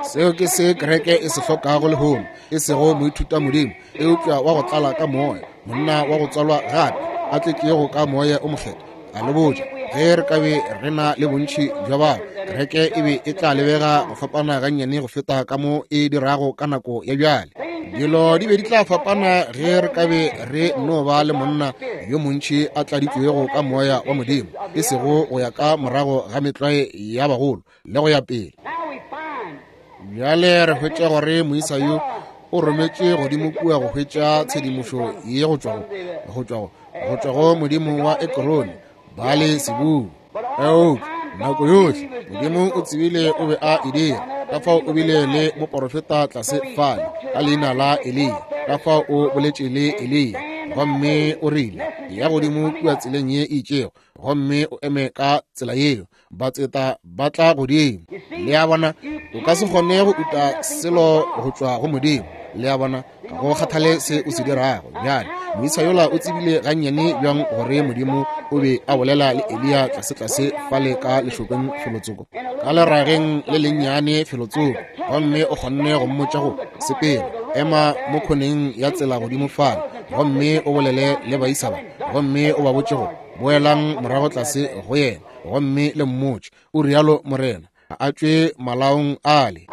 seo ke se kereke e se hlokago lehono e sego moithuta modimo e upša wa go tlala ka moya monna wa go tswalwa gape a tletšego ka moya o mokgetho a le botša ge re kabe re na le bontši jwa bao kereke e be e tla lebega go fapana gannyane go feta ka mo e dirago ka nako ya bjale dilo di be di tla fapana ge re kabe re no ba le monna yo montši a tladitšwego ka moya wa modimo e sego go ya ka morago ga metlae ya bagolo le go ya pele bjale re hwetša gore moisa yo o rometše godimo kua go hwetša tshedimošo ye go tšwa go modimo wa ekroni ba le sebu eo nako yohle modimo o tsebile o be a idira ka fao o bile le moprofeta tlase fale ka leina la Eliya ka fao o boletše le Eliya gomme o rile ya godimo kua tseleng ye e itšego gomme o eme ka tsela yeo ba tseta ba tla godimo le ya bona o ka se kgone go uta selo go tšwa go modimo le ya bona ka go kgathale se o se dirago bjale moisa yola o tsebile gannyane bjang gore modimo o be a bolela le Eliya tlase-tlase fale ka lešokeng felotsoko ka lerageng le lennyane felotsoko gomme o kgonne go mmotša go sepela ema mo kgoneng ya tsela godimo fale gomme o bolele le baisa ba gomme o ba botše go boelang morago tlase go yena gomme le mmotše o rialo morena a tšwe malaong ale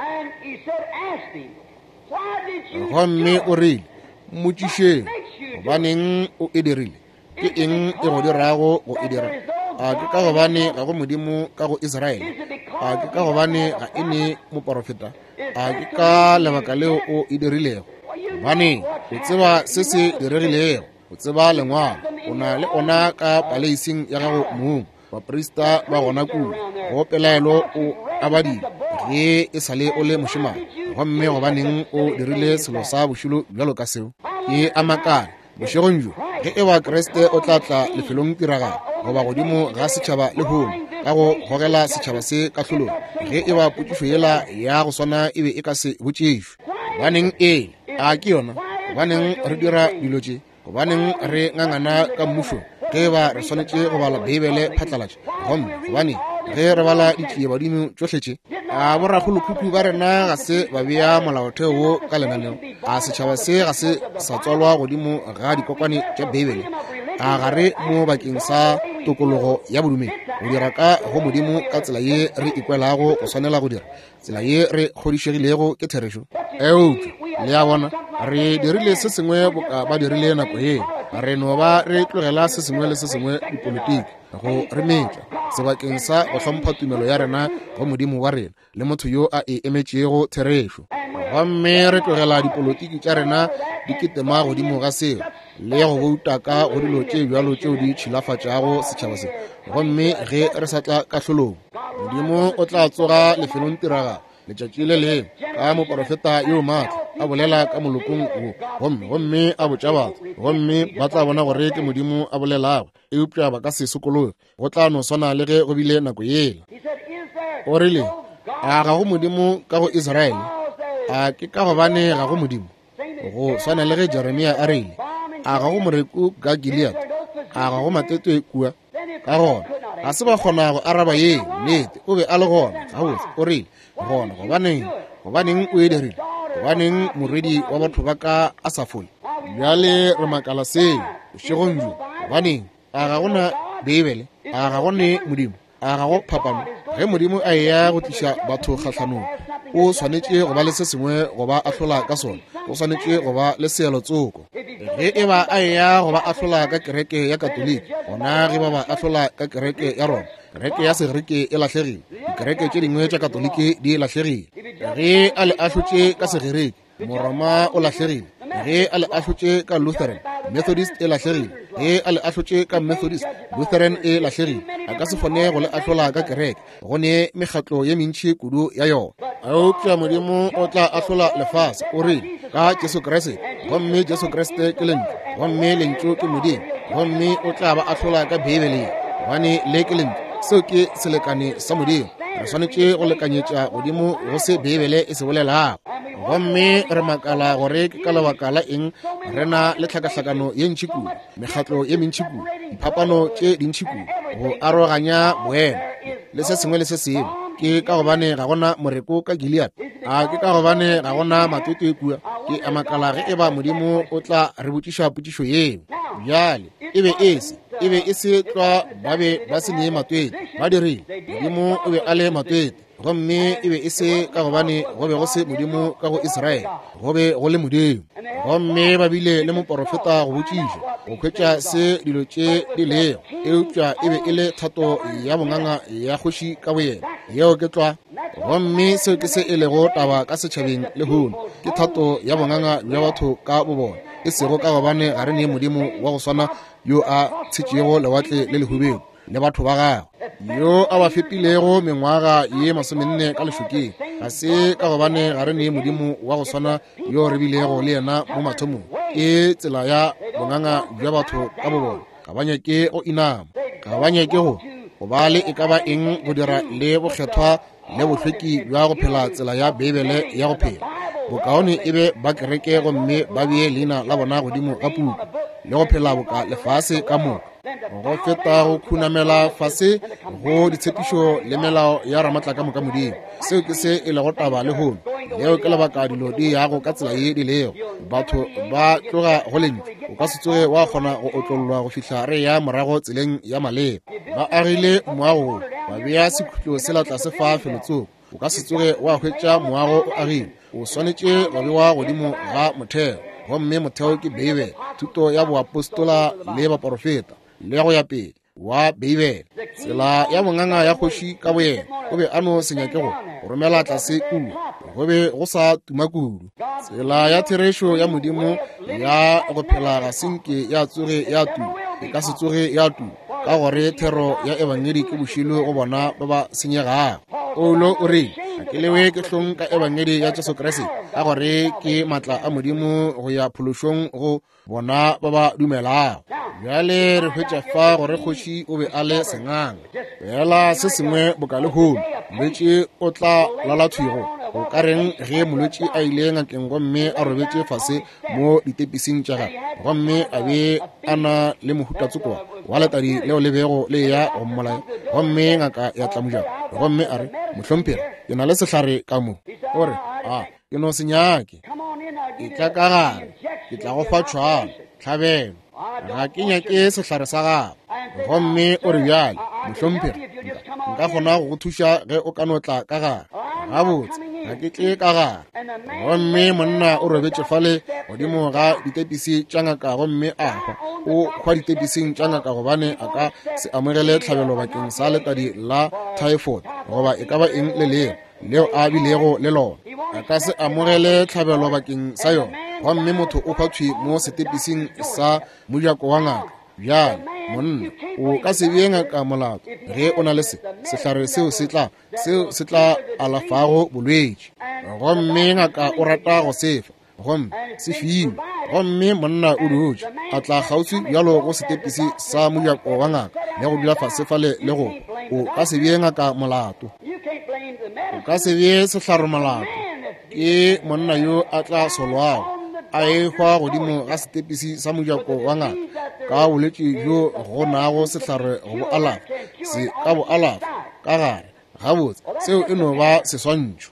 gomme o rile mmotšišeng gobaneng o e dirile ke eng e go dirago go e dira a ke ka gobane ga go modimo ka go Israele a ke ka gobane ga e ne moprofeta a ke ka lebaka leo o e dirilego gobane o tseba se se diregilego o tseba lengwalo o na le ona ka paleising ya gago moong baprista ba gona kudu go pelaelo o abadile ge e sale o le mošemane gomme gobaneng o dirile selo sa bošilo bjalo ka seo ke a makala bošegong jo ge e ba kreste o tla tla lefelong tiraga goba godimo ga setšhaba le hono ka go gogela setšhaba se ka hlolong ge e ba potšišo yela ya go swana e be e ka se botšišwe gobaneng ele a ke yona gobaneng re dira dilo tše gobaneng re ngangana ka mmušo ge ba re swanetše go bala beibele phatlalatša gomme gobane ge re bala ditšie badimo tšohletše a boragolokhukhu ba rena ga se ba bea molaotheo wo ka lenaneo a setšhaba se ga se sa tswalwa godimo ga dikokwane tša beibele a gare mo bakeng sa tokologo ya bodumedi go dira ka go modimo ka tsela ye re ikwelago go swanela go dira tsela ye re kgodišegilego ke therešo eupša le ya bona re dirile se sengwe boka ba dirile nako ye re no ba re tlogela se sengwe le se sengwe dipolotiki go re metša sebakeng sa go hlompha tumelo ya rena go modimo wa rena le motho yo a e emetšego therešo gomme re tlogela dipolotiki tša rena di ketema godimo ga seo le go bouta ka go dilo tše bjalo tšeo di tšhilafatšago setšhaba se gomme ge re sa tla ka hlolong modimo o tla tsoga lefelong tiraga letšatši le leng ka moprofeta yo maatla a bolela ka molokong wo gomme gomme a botša batho gomme ba tla bona gore ke modimo a bolelago eupša ba ka se sokologe go tla no swana le ge go bile nako yela o rile a ga go modimo ka go Israele a ke ka gobane ga go modimo go swana le ge Jeremia a rile a ga go moreku ka Gilead a ga go matetwe kua ka gona ga se ba kgona go araba ye nnete o be a le gona gabotse o rile gona gobaneng gobaneng o e dirile gobaneng morwedi wa batho ba ka a sa fole bjale re makala seo bošegong jo gobaneng a ga gona beibele a ga gone modimo a ga go phapano ge modimo a eya go tliša batho kgatlhanong o swanetše go ba le se sengwe go ba ahlola ka sona o swanetše go ba le seelo tsoko ge e ba a eya go ba ahlola ka kereke ya katoliki gona ge ba ba ahlola ka kereke ya roma kereke ya segereke e lahlegile dikereke tše dingwe tša katoliki di lahlegile ge a le ahlotše ka segereke moroma o lahlegile ge a le ahlotše ka Lutheran Methodist e lahlegile ge a le ahlotše ka Methodist Lutheran e lahlegile a ka se kgone go le ahlola ka kereke gone mekgatlo ye mentši kudu ya yona eupša modimo o tla ahlola lefase o rile ka Jesu Kriste gomme Jesu Kriste ke lentšu gomme lentšu ke modimo gomme o tla ba ahlola ka beibele gobane le ke lentšu seo ke selekane sa modimo re swanetše go lekanyetša godimo go se beibele e se bolelago gomme re makala gore ke ka lebaka la eng re na le tlhakatlhakano ye ntšhi kudu mekgatlo ye mentšhi kudu diphapano tše dintšhi kudu go aroganya boemo le se sengwe le se sengwe ke ka gobane ga gona moreko ka Gilead, a ke ka gobane ga gona matwetwe kua. Ke a makala ge e ba Modimo o tla re botšiša potšišo yeo. Bjale e be ese e be e se tloa ba be ba se nee matwetwe ba dirile Modimo o be a le matwetwe, gomme e be e se ka gobane go be go se Modimo ka go Israele, go be go le Modimo. Gomme ba bile le moprofeta go botšiša go khwetša se dilo tše di lego, eupša e be e le thato ya bonganga ya kgoši ka boyena yeo ke tloa. Gomme seo ke se e lego taba ka setšhabeng le hono ke thato ya bonganga bja batho ka bobona, e sego ka gobane ga re nee Modimo wa go swana yo a tshetšego lewatle le lehubeng le batho ba gagwe, yo a ba fepilego mengwaga ye masomenne ka lešokeng. Ga se ka gobane ga re nee Modimo wa go swana yo re bilego le yena mo mathomong. E tsela ya bonganga bja batho ka bobona, ga ba nyake go inama, ga ba nyake go go ba le e ka ba eng go dira le bokgethwa le bohlweki bja go phela tsela ya Bibele ya go phela. Bokaone e be ba kereke gomme ba bee leina la bona godimo ga puku le go phela boka lefase ka moka, go feta go khunamela fase go ditshepišo le melao ya ramatla ka moka Modimo. Seo ke se e lego taba le hono leo ke lebaka dilo di yago ka tsela ye di lego. Batho ba tloga go lentle, o ka se tsoge wa kgona go otlololwa go fihla re ya morago tseleng ya maleba. Ba agile moago ba bea sekhutlo se latla se fa felotsong, o ka se tsoge wa hwetša moago o agile. O swanetše ba bewa godimo ga motheo, gomme motheo ke Bibele, thuto ya boapostola le baprofeta le go ya pele wa Bibele. Tsela ya bonganga ya kgoši ka boyena o be a no se nyake go romela tlase kudu, go be go sa tuma kudu. Tsela ya therešo ya Modimo ya go phela ga senke ya tsoge ya tu, e ka se tsoge ya tu, ka gore thero ya ebangedi ke bošilo go bona ba ba senyegago. Paulo o re ga ke lewe ke hlong ka ebangedi ya Jesu Kriste, ka gore ke matla a Modimo go ya phološong go bona ba ba dumelago. Bjale re hwetša fa gore kgoši o be a le senganga, fela se sengwe boka le hono molwetši o tla lala thwego. O ka reng ge molwetši a ile ngakeng gomme a robetše fase mo ditepising tša gagwe, gomme a be a na le mohutatsoko wa letadi leo le bego le ya go mmolaya, gomme ngaka ya tlamoja, gomme a re mohlomphegi ke na le sehlare ka mo. O re a ke no se nyake, ke tla ka gare ke tla go fa tshwano tlhabelo, ga ke nyake sehlare sa gago. Gomme o re bjale mohlomphegi nka kgona go go thuša ge o ka no tla ka gare, gabotse ga ke tle ka gare. Gomme monna o robetše fale godimo ga ditepisi tša ngaka, gomme a hwa o hwa ditepising tša ngaka gobane a ka se amogele tlhabelo bakeng sa letadi la typhoid goba e ka ba eng le leo leo a bilego le lona. A ka se amogele tlhabelo bakeng sa yona, gomme motho o hwathwi mo setepising sa mojako wa ngaka. Bjale monna o ka se bee ngaka molato ge o na le se sehlare seo se tla seo se tla alafago bolwetši. Gomme ngaka o rata go sefa, gomme se fiwe. Gomme monna o dutše a tla kgauswi bjalo go setepisi sa mojako wa ngaka le go dula fase fale le go o ka se bee ngaka molato, o ka se bee sehlare molato. Ke monna yo a tla solwago a ekgwa godimo ga setepisi sa mojako wa ngaka ka bolwetši jo go nago sehlare go bo alafa se ka bo alafa ka gare, gabotse seo e no ba seswantšho.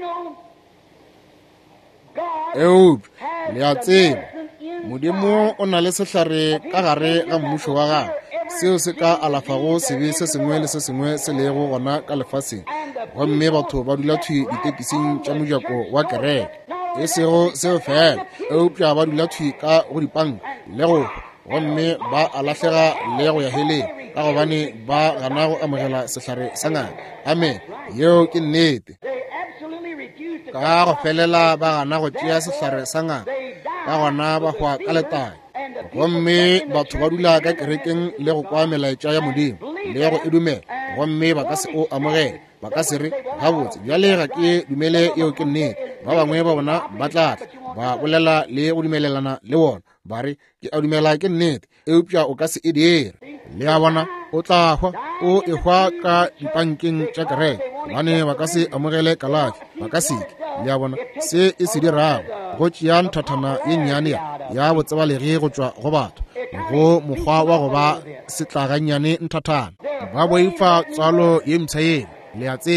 Eupša le a tseba Modimo o na le sehlare ka gare ga mmušo wa gagwe seo se ka alafago sebe se sengwe le se sengwe se lego gona ka lefaseng, gomme batho ba dula thwi ditepising tša mojako wa kereke. E sego seo fela, eupša ba dula thwi ka go dipanga le go, gomme ba alafega le go ya heleng ka gobane ba gana go amogela sehlare sa ngaka. Amen, yeo ke nnete. Ka go felela ba gana go tšea sehlare sa ngaka, ka gona ba hwa ka letagi, gomme batho ba dula ka kerekeng le go kwa melaetša ya Modimo le go e dumela, gomme ba ka se o amogele, ba ka se re gabotse bjale ga ke dumele yeo ke nnete. Ba bangwe ba bona ba tlatla ba bolela le go dumelelana le wona, ba re ke a dumela ke nnete, eupša o ka se e dire. Le a bona o tla hwa o e hwa ka dipankeng tša kereke, gobane ba ka se amogele kalafi, ba ka seke. Le a bona se e se dirago go tšea nthathana ye nnyane ya botsebalegi go tšwa go batho go mokgwa wa go ba setlaganyane nthathana, ba boifa tswalo ye mpšha yeno. Le a tseba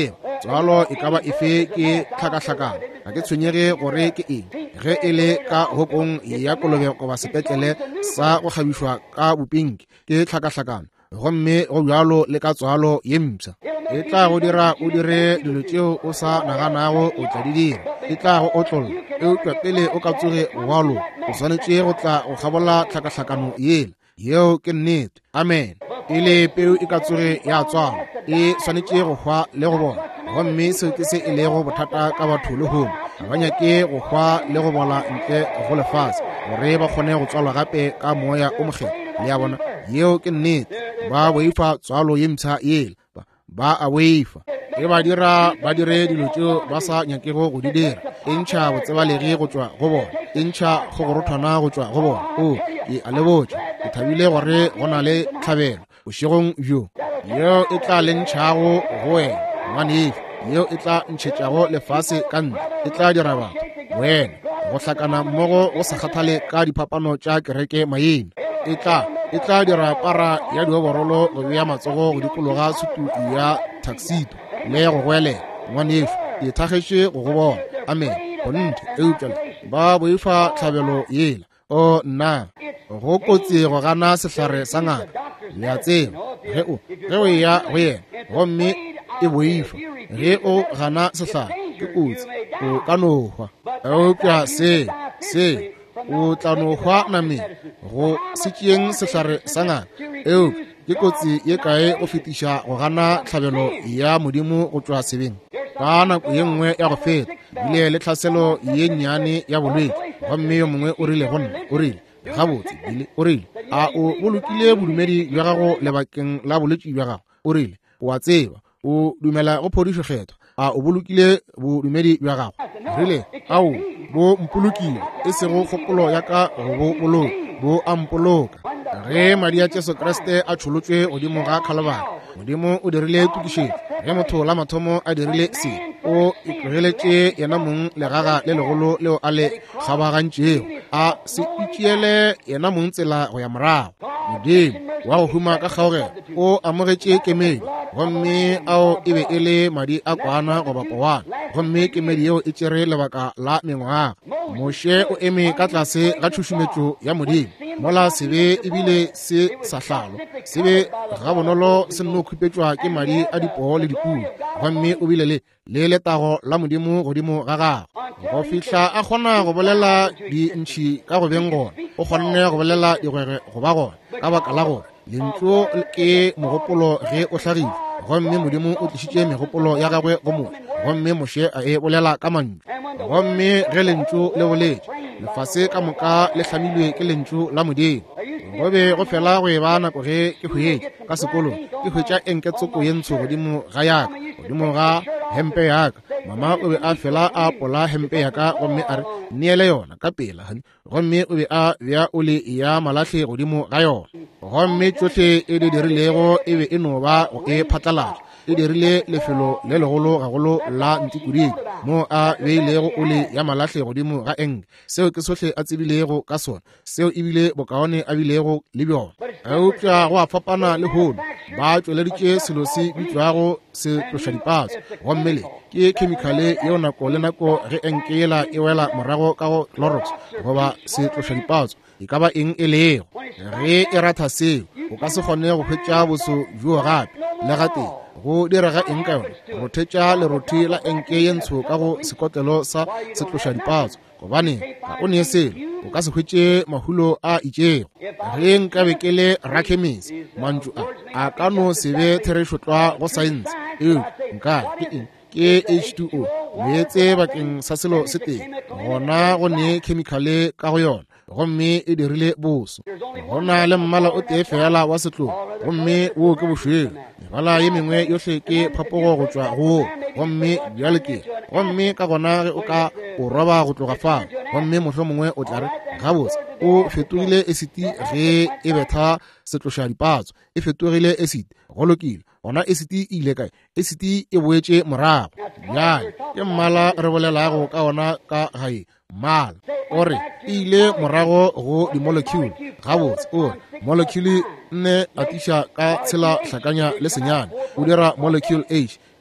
tswalo e ka ba efe ke tlhakatlhakano ga ke tshwenyege gore ke eng ge e le ka hokong ya kolobe goba sepetlele sa go kgabišwa ka bopinki ke tlhakatlhakano gomme go bjalo le ka tswalo ye mpša e tla go dira o dire dilo tšeo o sa naganago o tla di dira e tla go otlolla e utlwa pele o ka tsoge walo o swanetše go tla go gabola tlhakatlhakano yela yeo ke nnete amen e le peu e ka tsoge ya tswalo e swanetše go hwa le go bona gomme seo ke se e lego bothata ka batho le hono ga ba nyake go hwa le go bola ntle go lefase gore ba kgone go tswalwa gape ka moya o mokgelo le ya bona yeo ke nnete ba boifa tswalo ye mpša yela ba a boifa e ba dira ba dire dilo tšeo ba sa nyakego go di dira e ntšha botsebalegi go tšwa go bona e ntšha go go rothwana go tšwa go bona o e a lebotša ke thabile gore go na le tlhabelo bošegong bjo yeo e tla le ntšhago go wena ngwanefe yeo e tla ntšhetšago lefase ka ntle e tla dira batho wena go hlakana mmogo go sa kgathale ka diphapano tša kereke maena e tla e tla dira para ya dioborolo go bea matsogo go dikologa sutu ya taxito le go gwele ngwanefe e thagetše go go bona amen gonnthe eupšala ba boifa tlhabelo yela o nna go kotsi go gana sehlare sa ngaka le a tseba ge o ge o ya go yena gomme e boifa ge o gana sehlare ke kotsi o ka no hwa eupša se se o tla no hwa nameng go sekeng sehlare sa ngaka eo ke kotsi ye kae go fetiša go gana tlhabelo ya modimo go tšwa sebeng ka nako ye nngwe ya go feta bile le tlhaselo ye nnyane ya bolwetse gomme yo mongwe o rile go nna o rile gabotse bile o rile a o bolokile bodumedi bja gago lebakeng la bolwetse bja gago o rile o a tseba o dumela go phodišo kgetho a o bolokile bodumedi bja gago rile ao bo mpolokile e sego kgopolo ya ka go bo boloka bo a mpoloka ge madi a Jesu Kriste a tšholotšwe godimo ga Kalvari modimo o dirile tukišetšo ge motho la mathomo a dirile se o itlogeletše yena mong legaga le legolo leo a le kgabagantšego a se itšeele yena mong tsela go ya morago modimo wa go huma ka kgaogelo o amogetše kemedi gomme ao e be e le madi a kwana goba powana gomme kemedi yeo e tšere lebaka la mengwaga moše o eme ka tlase ga tšhošometšo ya modimo mola se be ebile se sa hlalo se be ga bonolo se nno khupetšwa ke madi a dipoo le dipula gomme o bile le le letago la modimo godimo ga gago go fihla a kgona go bolela dintšhi ka go beng gona o kgonne go bolela digwege go ba gona ka baka la gore lentso ke mogopolo ge o hlagile gomme modimo o tlišitše megopolo ya gagwe go motho gomme moše a e bolela ka mantšu gomme ge lentso le boletše lefase ka moka le hlamilwe ke lentso la modimo go be go fela go e ba nako ge ke hwetše ka sekolong ke hwetša enke tsoko ye ntsho godimo ga yaka godimo ga hempe yaka mama o be a fela a pola hempe yaka gomme a re neele yona ka pela gomme o be a bea o le ya malahle godimo ga yona gomme tsohle e di dirilego e be e no ba go e phatlalatša e dirile lefelo le legolo gagolo la Ntikuding mo a beilego o le ya malahle godimo ga enke seo ke sohle a tsebilego ka sona seo ebile bokaone a bilego le bjona eupša go a fapana le hono ba tšweleditše selo se bitšwago se tloša dipatso gomme le ke khemikhale yeo nako le nako ge enke yela e wela morago ka go Clorox goba se tloša dipatso e ka ba eng e lego ge e ratha seo o ka se kgone go hwetša boso bjo gape le gateng go direga eng ka yone go thetša lerothi la enke ye ntsho ka go sekotlelo sa setloša dipatso gobane ga o nee selo o ka se hwetše mahulo a itšego ge nkabe ke le rakhemis mantšu a a ka no se be therešotlwa go saense eo nka ke eng ke H two O meetse bakeng sa selo se teng gona go nee khemikhale ka go yona gomme e dirile boso go na le mmala o tee fela wa setlo gomme wo ke bošweu mebala ye mengwe yohle ke phapogo go tšwa go gomme bjale ke gomme ka gona ge o ka o roba go tloga fao gomme mohlho mongwe o tla re gabotse o fetogile esiti ge e betha setloša dipatso e fetogile esiti go lokile gona esiti e ile kae esiti e boetše morago bjale ke mmala re bolelago ka ona ka gae mmala ore e ile morago go di-molecule gabotse ore molecule nne a tiša ka tshela hlakanya le senyane o dira molecule H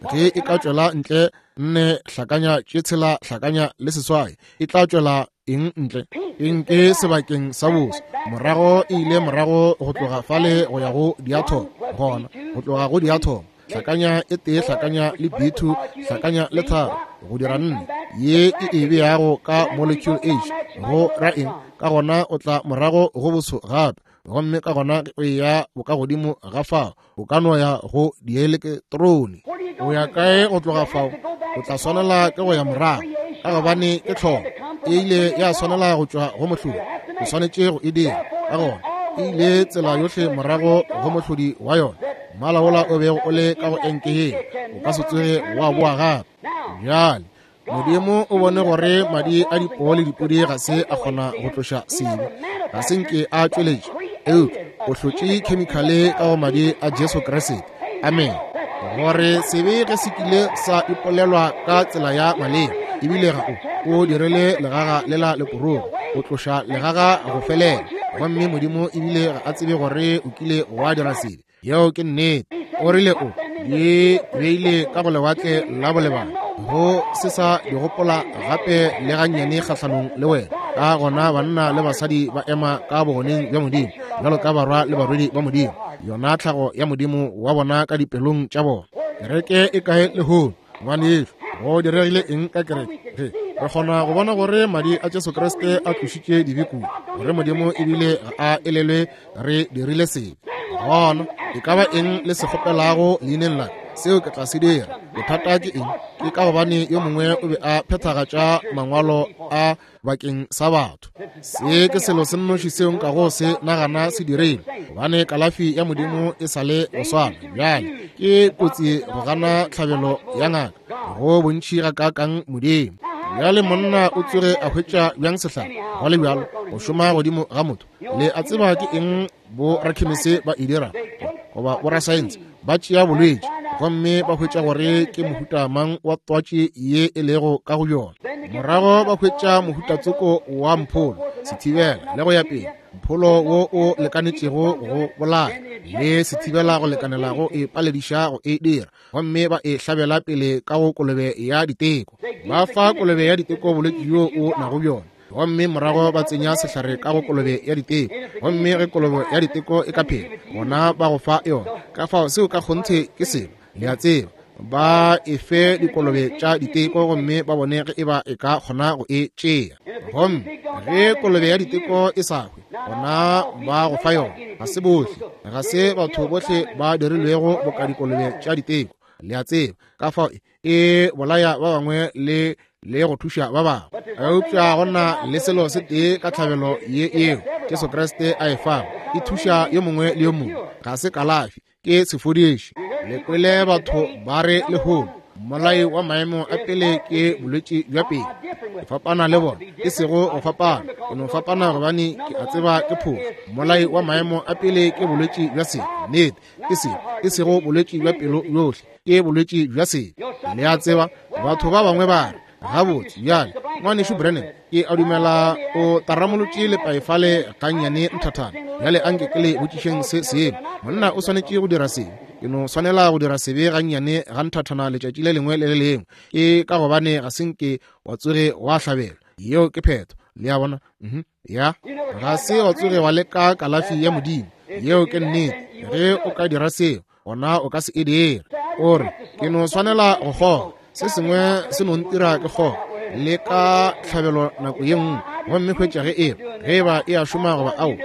ge e ka tšwela ntle nne hlakanya tše tshela hlakanya le seswai e tla tšwela eng ntle eng ke sebakeng sa bose morago e ile morago go tloga fale go ya go diatom gona go tloga go diatom hlakanya e tee hlakanya le b two hlakanya le tharo go dira nne ye e e beago ka molecule H go ra eng ka gona o tla morago go boso gape gomme ka gona o ya boka godimo ga fao o ka no ya go dielektrone o ya kae go tloga fao o tla swanela ke go ya morago ka gobane ke tlhogo e ile ya swanela go tšwa go mohlodi o swanetše go e dira ka gona e ile tsela yohle morago go mohlodi wa yona mmalaola o bego o le ka go enkeheng o ka se tsoge wa boa gape bjale modimo o bone gore madi a dipoo le dipudi ga se a kgona go tloša sebe ga se nke a tšweletše eo o hlotše khemikhale ka go madi a Jesu Kriste amen gore sebe ge se kile sa ipolelwa ka tsela ya maleba ebile ga o o dirile legaga le la lekorong o tloša legaga go felela gomme modimo ebile ga a tsebe gore o kile wa dira sebe yeo ke nnete o rile o ye beile ka go lewatle la bolebana go se sa di gopola gape le gannyane kgatlhanong le wena ka gona banna le basadi ba ema ka bogoneng bja modimo bjalo ka barwa le barwedi ba modimo yona tlhago ya modimo wa bona ka dipelong tša bona kereke e kae le hono gobane yeso go diregile eng ka kereke re kgona go bona gore madi a Jesu Kriste a tlošitše dibekung gore modimo ebile ga a elelwe re dirile sebe gona e ka ba eng le se kgopelago leineng la seo ke tla se dira bothata ke eng ke ka gobane yo mongwe o be a phethagatša mangwalo a bakeng sa batho se ke selo se nnoši seo nka go se nagana se direng gobane kalafi ya modimo e sa le go swana bjale ke kotsi go gana tlhabelo ya ngaka go bontšhi ga kakang modimo bjale monna o tsoge a hwetša bjang sehlare go le bjalo go šoma godimo ga motho le a tseba ke eng bo rakhemese ba e dira goba borasaense ba tšea bolwetši gomme ba hwetša gore ke mohuta mang wa twatši ye e lego ka go yona morago ba hwetša mohutatsoko wa mpholo sethibela le go ya pele mpholo wo o lekanetšego go bolaya le sethibela go lekanelago e palediša go e dira gomme ba e hlabela pele ka go kolobe ya diteko ba fa kolobe ya diteko bolwetši yo o nago bjona gomme morago ba tsenya sehlare ka go kolobe ya diteko gomme ge kolobe ya diteko e ka phela gona ba go fa yona ka fao seo ka kgonthe ke selo le a tseba ba e fe dikolobe tša diteko gomme ba bone ge e ba e ka kgona go e tšea gomme ge kolobe ya diteko e sa hwe gona ba go fa yona ga se bohle ga se batho bohle ba dirilwego boka dikolobe tša diteko le a tseba ka fao e bolaya ba bangwe le le go thuša ba bangwe eupša gona le selo se tee ka tlhabelo ye eo Jesu Kriste a e fago e thuša yo mongwe le yo mongwe ga se kalafi ke sefodiši le kwele batho ba re le hono molai wa maemo a pele ke bolwetši bja pele e fapana le bona e sego go fapana e no fapana gobane ke a tseba ke phoso molai wa maemo a pele ke bolwetši bja sebe nnete e se e sego bolwetši bja pelo yohle ke bolwetši bja sebe le a tseba batho ba bangwe ba re gabotse bjale ngwaneso Brennan ke a dumela o taramolotše lepaefale gannyane nthathana bjale anke ke le botšišeng se seemo monna o swanetše go dira sebe ke no swanela go dira sebe gannyane ga nthathana letšatši le lengwe le le lengwe ke ka gobane ga senke wa tsoge wa hlabela yeo ke phetho le ya bona mhm ya ga se wa tsoge wa leka kalafi ya modimo yeo ke nnete ge o ka dira seo gona o ka se e dira ore ke no swanela go goga se sengwe se no ntira ke goga le ka tlhabelo nako ye nngwe gomme hwetša ge e ge ba e a šoma goba ao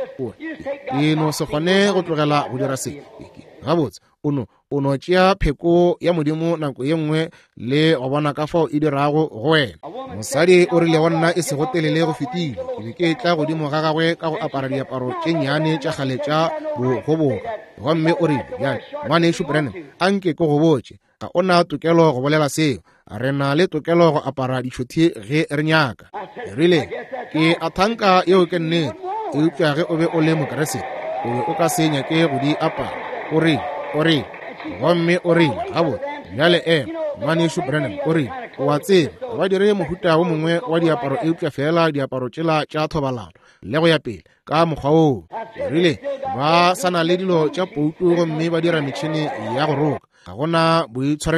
ke no se kgone go tlogela go dira se gabotse ono o no tšea pheko ya modimo nako ye nngwe le go bona ka fao e dirago go wena mosadi o rile go nna e se go telele go fetile ke be ke tla godimo ga gagwe ka go apara diaparo tše nnyane tša kgale tša bogoboka gomme o rile bjale ngwaneso Brennan anke ke go botše ga o na tokelo go bolela seo re na le tokelo go apara ditšhothi ge re nyaka e rile ke a thanka yeo ke nnete eupša ge o be o le mokeresete o be o ka se nyake go di apara o rile o rile gomme o rile gabotse bjale ema ngwaneso Brennan o rile o a tseba ba dire mohuta wo mongwe wa diaparo eupša fela diaparo tšela tša thobalano le go ya pele ka mokgwa oo e rile ba sana le dilo tša poutu gomme ba dira metšhini ya go roka ga gona boitshwareletšo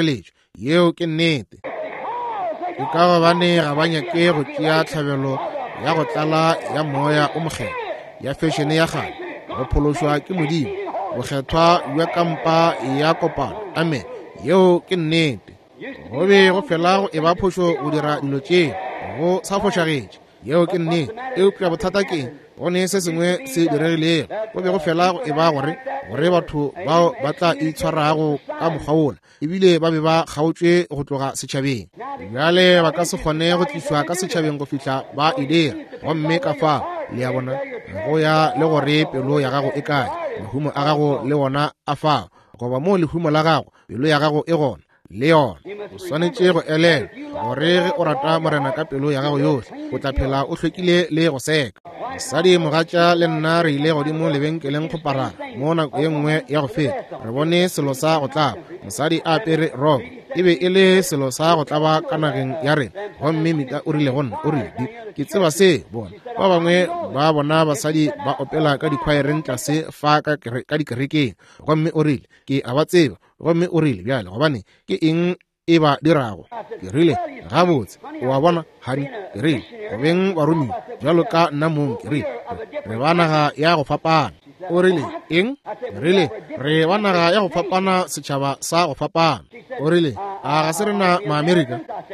yeo ke nnete. Ke ka gobane ga ba nyake go tšea tlhabelo ya go tlala ya moya o mokgetho ya fashion ya gale go phološwa ke Modimo, bokgethwa bja kampa ya kopano. Amen. Yeo ke nnete. Go be go fela go eba phošo go dira dilo tše go sa fošagetše. Yeo ke nnete. Eupša bothata keng gone se sengwe se diregilego. Go be go fela go eba gore gore batho bao ba tla itshwarago ka mokgwa ola ebile ba be ba kgaotšwe go tloga setšhabeng. Bjale ba ka se kgone go tlišwa ka setšhabeng go fihla ba e dira. Gomme ka fa le ya bona go ya le gore pelo ya gago e kae, lehumo a gago le wona a fa goba mo lehumo la gago pelo ya gago e gona le yona. O swanetše go elela gore ge o rata morena ka pelo ya gago yohle o tla phela o hlwekile le go seka. Mosadi mogatša le nna re ile godimo lebenkeleng go parara mo nako ye nngwe ya go feta. Re bone selo sa go tlaba, mosadi a apere rogo, e be e le selo sa go tlaba ka nageng ya rena. Gomme Mika o rile gonna o rile ke tseba se bona ba bangwe ba bona basadi ba opela ka dikhwaereng tlase fa ka dikerekeng. Gomme o rile ke a ba tseba. Gomme o rile bjale gobane ke eng e ba dirago. Ke rile gabotse o a bona hani. Ke rile go beng barumi bjalo ka nna mong. Ke rile re ba naga ya go fapana. O rile eng? Ke rile re ba naga ya go fapana, setšhaba sa go fapana. O rile a ga se rena maamerika.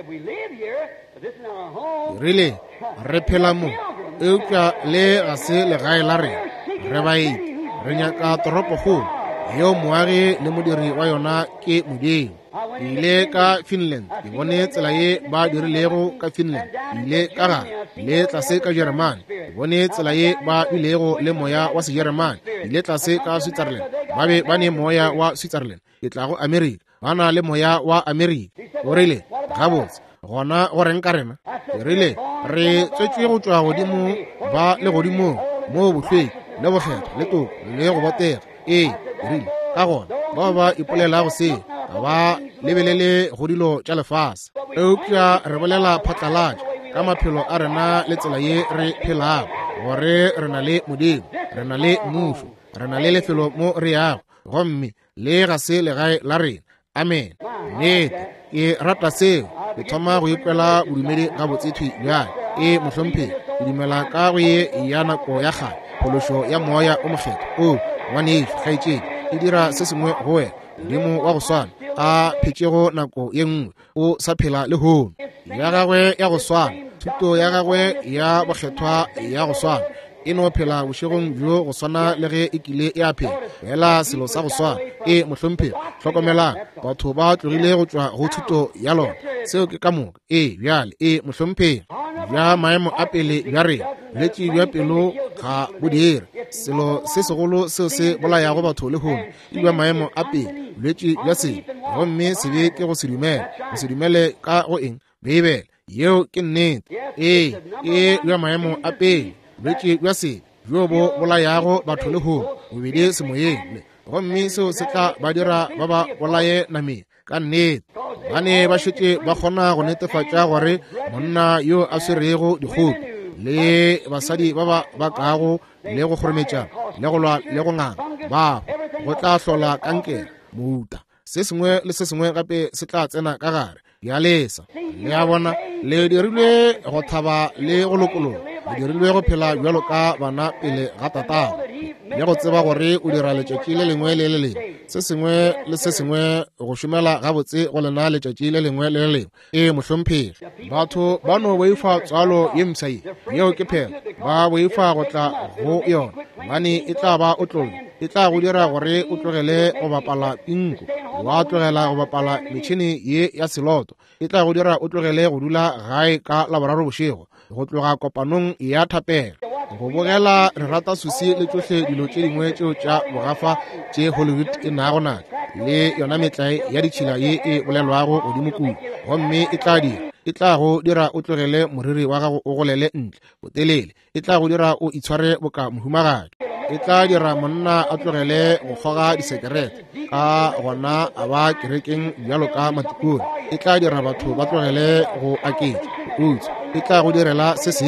Ke rile re phela mo eupša le ga se legae la rena, re baeti re nyaka toropo kgolo yeo moagi le modiri wa yona ke Modimo. Ke ile ka Finland ke bone tsela ye ba dirilego ka Finland. Ke ile ka gare le tlase ka Germany ke bone tsela ye ba bilego le moya wa Segermany. Ke ile tlase ka Switzerland ba be ba ne moya wa Switzerland. Ke tla go America ba na le moya wa America. O rile gabotse gona go reng ka rena. Ke rile re tswetšwe go tšwa godimo ba le godimo mo bohlweki le bokgetho le toko le go botega. Ee, ke rile ka gona bao ba ipolela go se ga ba lebelele go dilo tša lefase. Eupša re bolela phatlalatša ka maphelo a rena le tsela ye re phelago, gore re na le Modimo, re na le mmušo, re na le lefelo mo re yago, gomme le ga se legae la rena. Amen. Nnete ke rata seo. Ke thoma go ikwela bodumedi gabotse thwi bjale. E mohlomphegi ke dumela ka go ye ya nako ya gale phološo ya moya o mokgetho o ngwaneso kgaetšedi e dira se sengwe go wena. Modimo wa go swana a phetšego nako ye nngwe o sa phela le hono ya gagwe ya go swana, thuto ya gagwe ya bokgethwa ya go swana e no phela bošegong bjo go swana le ge e kile e a phela fela selo sa go swana. E mohlomphegi hlokomelang batho ba tlogile go tšwa go thuto ya lona seo ke ka moka. E bjale e mohlomphegi bja maemo a pele bja rena letše bja pelo ga bodire selo se segolo seo se bolayago batho le hono e bja maemo a pele letše bja selo. Gomme se be ke go se dumele go se dumele ka go eng beibele yeo ke nnete. Ee e bja maemo a pele letše bja selo bjo bo bolayago batho le hono bobedi semoyeng. Gomme seo se tla ba dira ba ba bolaye nameng ka nnete. Ba ne ba šetše ba kgona go netefatša gore monna yo a swerego dikgopi le basadi ba ba bakago le go kgorometša le go lwa le go nganga bao go tla hlola kankere mouta se sengwe le se sengwe gape se tla tsena ka gare ya lesa. Le ya bona le dirilwe go thaba le go lokologa, le dirilwe go phela bjalo ka bana pele ga tatago le go tseba gore o dira letšatši le lengwe le le lengwe se sengwe le se sengwe go šomela gabotse go lena letšatši le lengwe le le lengwe. E mohlomphegi batho ba no boifa tswalo ye msai yeo ke phela ba boifa go tla go yona bane e tla ba o tlole e tla go dira gore o tlogele go bapala pinko, wa tlogela go bapala metšhini ye ya seloto, e tla go dira o tlogele go dula gae ka laboraro bošego go tloga kopanong ya thapela go bogela re rata susi le tsohle dilo tše dingwe tšeo tša bogafa tše Hollywood e nago naka le yona metlae ya ditšhila ye e bolelwago godimo kudu. Gomme e tla dira e tla go dira o tlogele moriri wa gago o golele ntle botelele, e tla go dira o itshware boka mohumagadi, e tla dira monna a tlogele go goga disekerete ka gona a ba kerekeng bjalo ka matikone, e tla dira batho ba tlogele go aketša utse, e tla go direla se sengwe,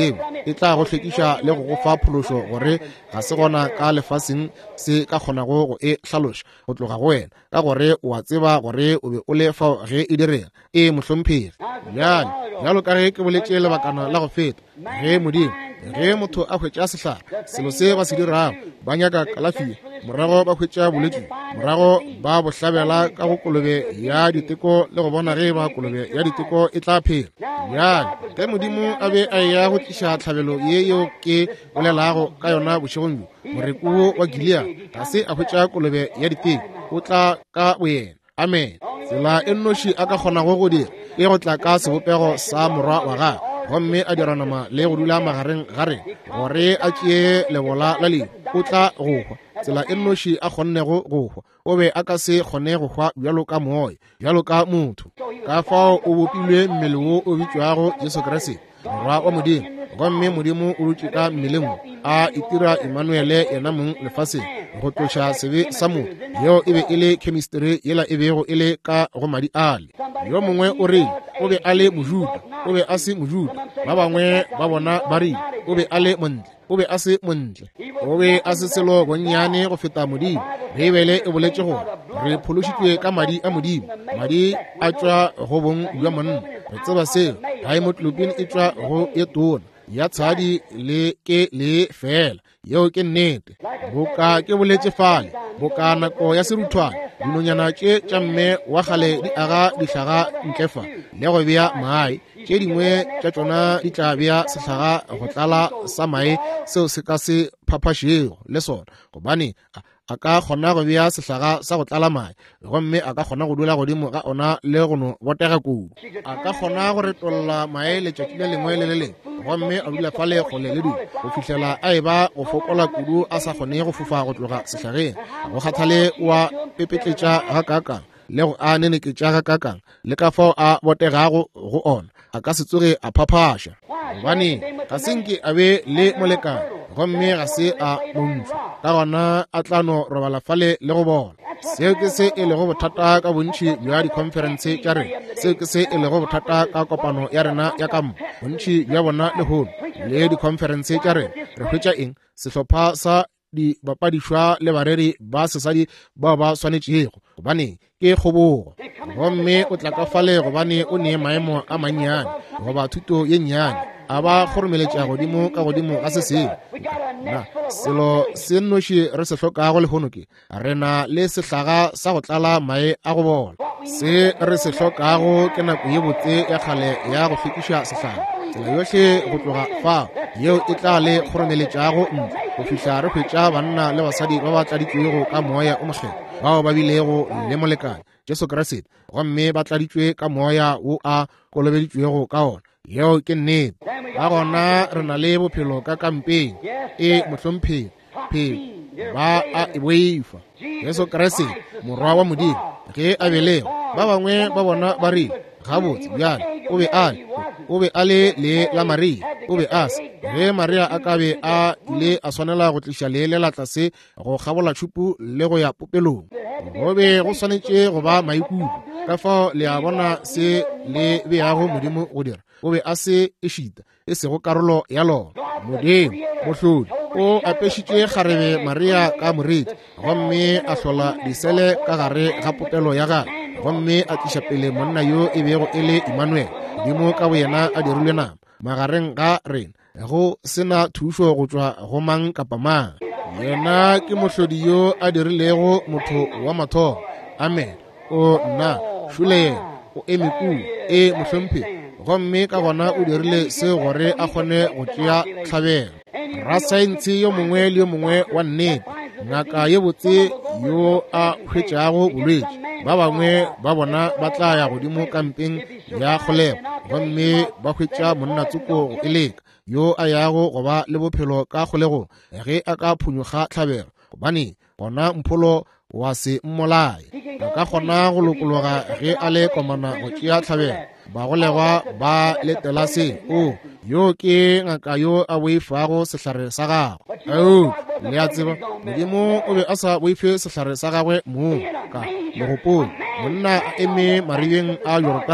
e tla go hlwekiša le go go fa phološo gore ga se gona ka lefaseng se ka kgonago go e hlaloša go tloga go wena ka gore o a tseba gore o be o le fao ge e direga e mohlomphegi bjale bjalo ka ge ke boletše lebakana la go feta ge modimo ge motho a hwetša sehlare selo se ba se dirago ba nyaka kalafi morago ba hwetša bolwetši morago ba bohlabela ka go kolobe ya diteko le go bona ge ba kolobe ya diteko e tla phela bjale ge modimo a be a ya go tliša tlhabelo ye yo ke bolelago ka yona bošegong bjo moreku wa Gilead ga se a hwetša kolobe ya diteko o tla ka boyena amen tsela e nnoši a ka kgonago go dira e go tla ka sebopego sa morwa wa gagwe gomme a dira nama le go dula magareng gare gore a tšee lebola la leo o tla go hwa tsela e nnoši a kgonnego go hwa o be a ka se kgone go hwa bjalo ka moya bjalo ka motho ka fao o bopilwe mmele wo o bitšwago Jesu Kriste morwa wa modimo gomme modimo o dutše ka mmeleng a itira Emmanuele yena mong lefaseng go tloša sebe sa motho yeo e be e le chemistry yela e bego e le ka go madi ale yo mongwe o rile o be a le mojuda o be a se mojuda ba bangwe ba bona ba rile o be a le montle o be a se montle o be a se selo bonnyane go feta modimo Bibele e boletše gore re phološitšwe ka madi a modimo madi a tšwa go bong bja monna re tseba seo haemotloping e tšwa go e tona ya tshadi le ke le fela yeo ke nnete boka ke boletše fale boka nako ya seruthwana dinonyana tše tša mme wa kgale di aga dihlaga ntlefa le go bea mae tše dingwe tša tšona di tla bea sehlaga go tlala sa mae seo se ka se phaphašego le sona gobane a ka kgona go bea sehlaga sa go tlala mae gomme a ka kgona go dula godimo ga ona le go no botega kudu a ka kgona go retolola mae letšatši le lengwe le le lengwe gomme a dula fale kgole le dula go fihlela a e ba go fokola kudu a sa kgone go fofa go tloga sehlageng go kgathale wa pepetletša ga kakang le go a neneketša ga kakang le ka fao a botegago go ona a ka se tsoge a phaphaša gobane ga senke a be le molekane gomme ga se a montšhwa ka gona a tlano robala fale le go bona seo ke se e lego bothata ka bontši bja diconference tša rena seo ke se e lego bothata ka kopano ya rena ya kampo bontši bja bona lehono le diconference tša rena re hwetša eng sehlopha sa dibapadišwa le bareri ba sesadi bao ba swanetšego gobane ke kgobogo gomme o tla ka fale gobane o nee maemo a mannyane goba thuto ye nnyane a ba kgoromeletša godimo ka godimo ga se seo na selo se nnoši re se hlokago lehono ke re na le sehlaga sa go tlala mae a go bola se re se hlokago ke nako ye botse ya kgale ya go hlokiša sehlaga tsela yohle go tloga fao yeo e tla le kgoromeletšago ntle go fihla re hwetša banna le basadi ba ba tladitšwego ka moya o mokgelo bao ba bilego le molekane Jesu Kriste gomme ba tladitšwe ka moya wo a kolobeditšwego ka ona yeo ke nnete ka gona re na le bophelo ka kampeng e mohlomphegi phelo ba a e boifa Jesu Kriste morwa wa modimo ge a belego ba bangwe ba bona ba rile gabotse bjale o be a o be a le le la Maria o be a se ge Maria a ka be a ile a swanela go tliša le le tlase go gabola tšhupu le go ya popelong go be go swanetše go ba maikutlo ka fao le a bona se le beago modimo go dira o be a se e šita e sego karolo ya lona modimo mohlodi o apešitše kgarebe Maria ka moreti gomme a hlola disele ka gare ga popelo ya gagwe gomme a tliša pele monna yo e bego e le Emmanuele dimo ka boyena a dirilwe nama magareng ga rena go sena thušo go tšwa go mang kapa mang yena ke mohlodi yo a dirilego motho wa mathomo amen o nna šule yena o eme kua e mohlomphegi gomme ka gona o dirile se gore a kgone go tšea tlhabelo rasaentsi yo mongwe le yo mongwe wa nnete ngaka ye botse yo a hwetšago bolwetši ba bangwe ba bona ba tla ya godimo kampeng ya kgolego gomme ba hwetša monnatsoko go eleka yo a yago go ba le bophelo ka kgolegong ge a ka phunyoga tlhabelo gobane gona mpholo wa se mmolaye a ka kgona go lokologa ge a le komana go tšea tlhabelo bagolegwa ba letela se o yo ke ngaka yo a boifago sehlare sa gagwe ao le a tseba modimo o be a sa boife sehlare sa gagwe moo ka legopolo monna a eme maribeng a Yordane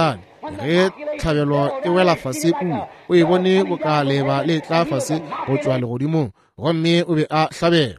ge tlhabelo e wela fase kudu o e bone boka leba le tla fase go tswa legodimong gomme o be a hlabela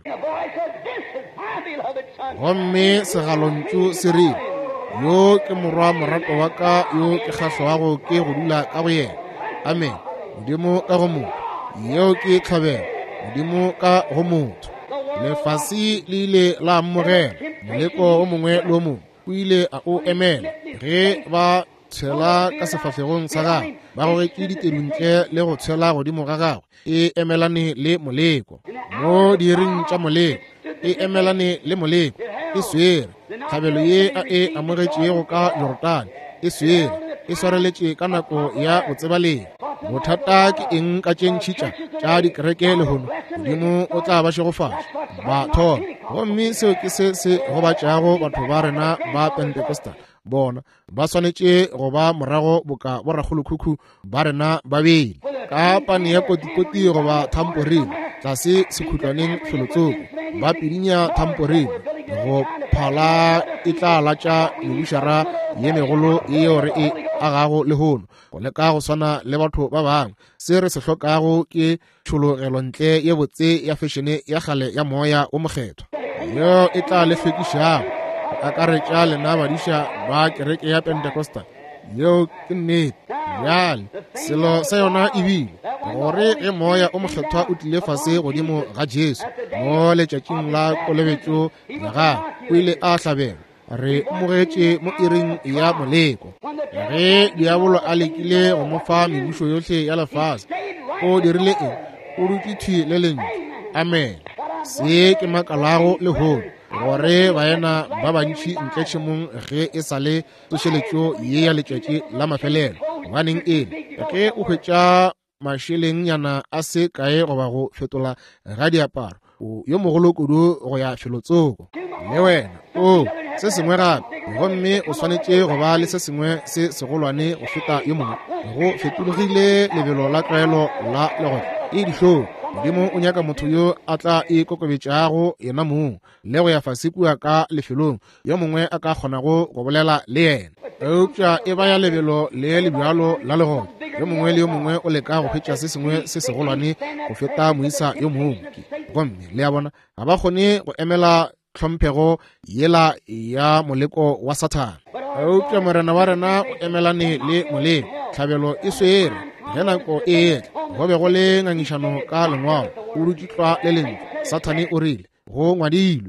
gomme segalontšu se rile yo ke morwa morato wa ka yo ke kgahlwago ke go dula ka go yena. Amen. Modimo ka go motho yeo ke tlhabela modimo ka go motho. Lefase le ile la ammogela moleko o mongwe le o mongwe o ile a o emela ge ba tshela ka sefahlegong sa gagwe ba go ke ditelontle le go tshela godimo ga gagwe e emelane le moleko mo diring tša moleko e emelane le moleko e swere tlhabelo ye a e amogetšego ka Yordane e swere e swareletše ka nako ya go tsebaleng. Bothata ke eng ka tše ntšhitša tša dikereke lehono modimo o tla ba šegofatša batho gomme seo ke se se gobatšago batho ba rena ba Pentecostal bona ba swanetše go ba morago boka borakgolokhukhu ba rena ba beile ka pane ya kotikoti goba thamporene tlase sekhutlwaneng felotsoko ba pidinya thamporene go phala e tla latša mebušara ye megolo yeo re e agago lehono go leka go swana le batho ba bangwe. Se re se hlokago ke tšhologelontle ye botse ya fešene ya kgale ya moya o mokgethwa yo e tla le hlwekišago akaretša lena badiša ba kereke ya Pentecostal yeo ke nnete bjale selo sa yona e bile gore ge moya o mokgethwa o tlile fase godimo ga Jesu mo letšatšing la kolobetšo ya gagwe o ile a hlabela re mogetše mo iring ya moleko ge diabolo a lekile go mo fa mebušo yohle ya lefase o dirile eng o rutithwi le lentswe. Amen. Se ke makalago lehono gore baena ba bantši ntletšhemong ge e sa le tsošeletšo ye ya letšatši la mafelelo gobaneng ene ge o hwetša mašeleng nyana a se kae goba go fetola ga diaparo yo mogolo kudu go ya felotsoko le wena o se sengwe gape gomme o swanetše go ba le se sengwe se segolwane go feta yo mongwe go fetologile lebelo la tlwaelo la legotlo e dihlong modimo o nyaka motho yo a tla e kokobetšago yena mong le go ya fase kua ka lefelong yo mongwe a ka kgonago go bolela le yena eupša e baya lebelo le lebjalo la legotlo yo mongwe le yo mongwe o leka go hwetša se sengwe se segolwane go feta moisa yo moonki gomme le ya bona ga ba kgone go emela tlhomphego yela ya moleko wa Sathane. Eupša morena wa rena o emelane le moleko tlhabelo e swere ge nako e etla go be go le ngangišano ka lengwalo o rutitlwa le lentswe. Sathane o rile go ngwadilwe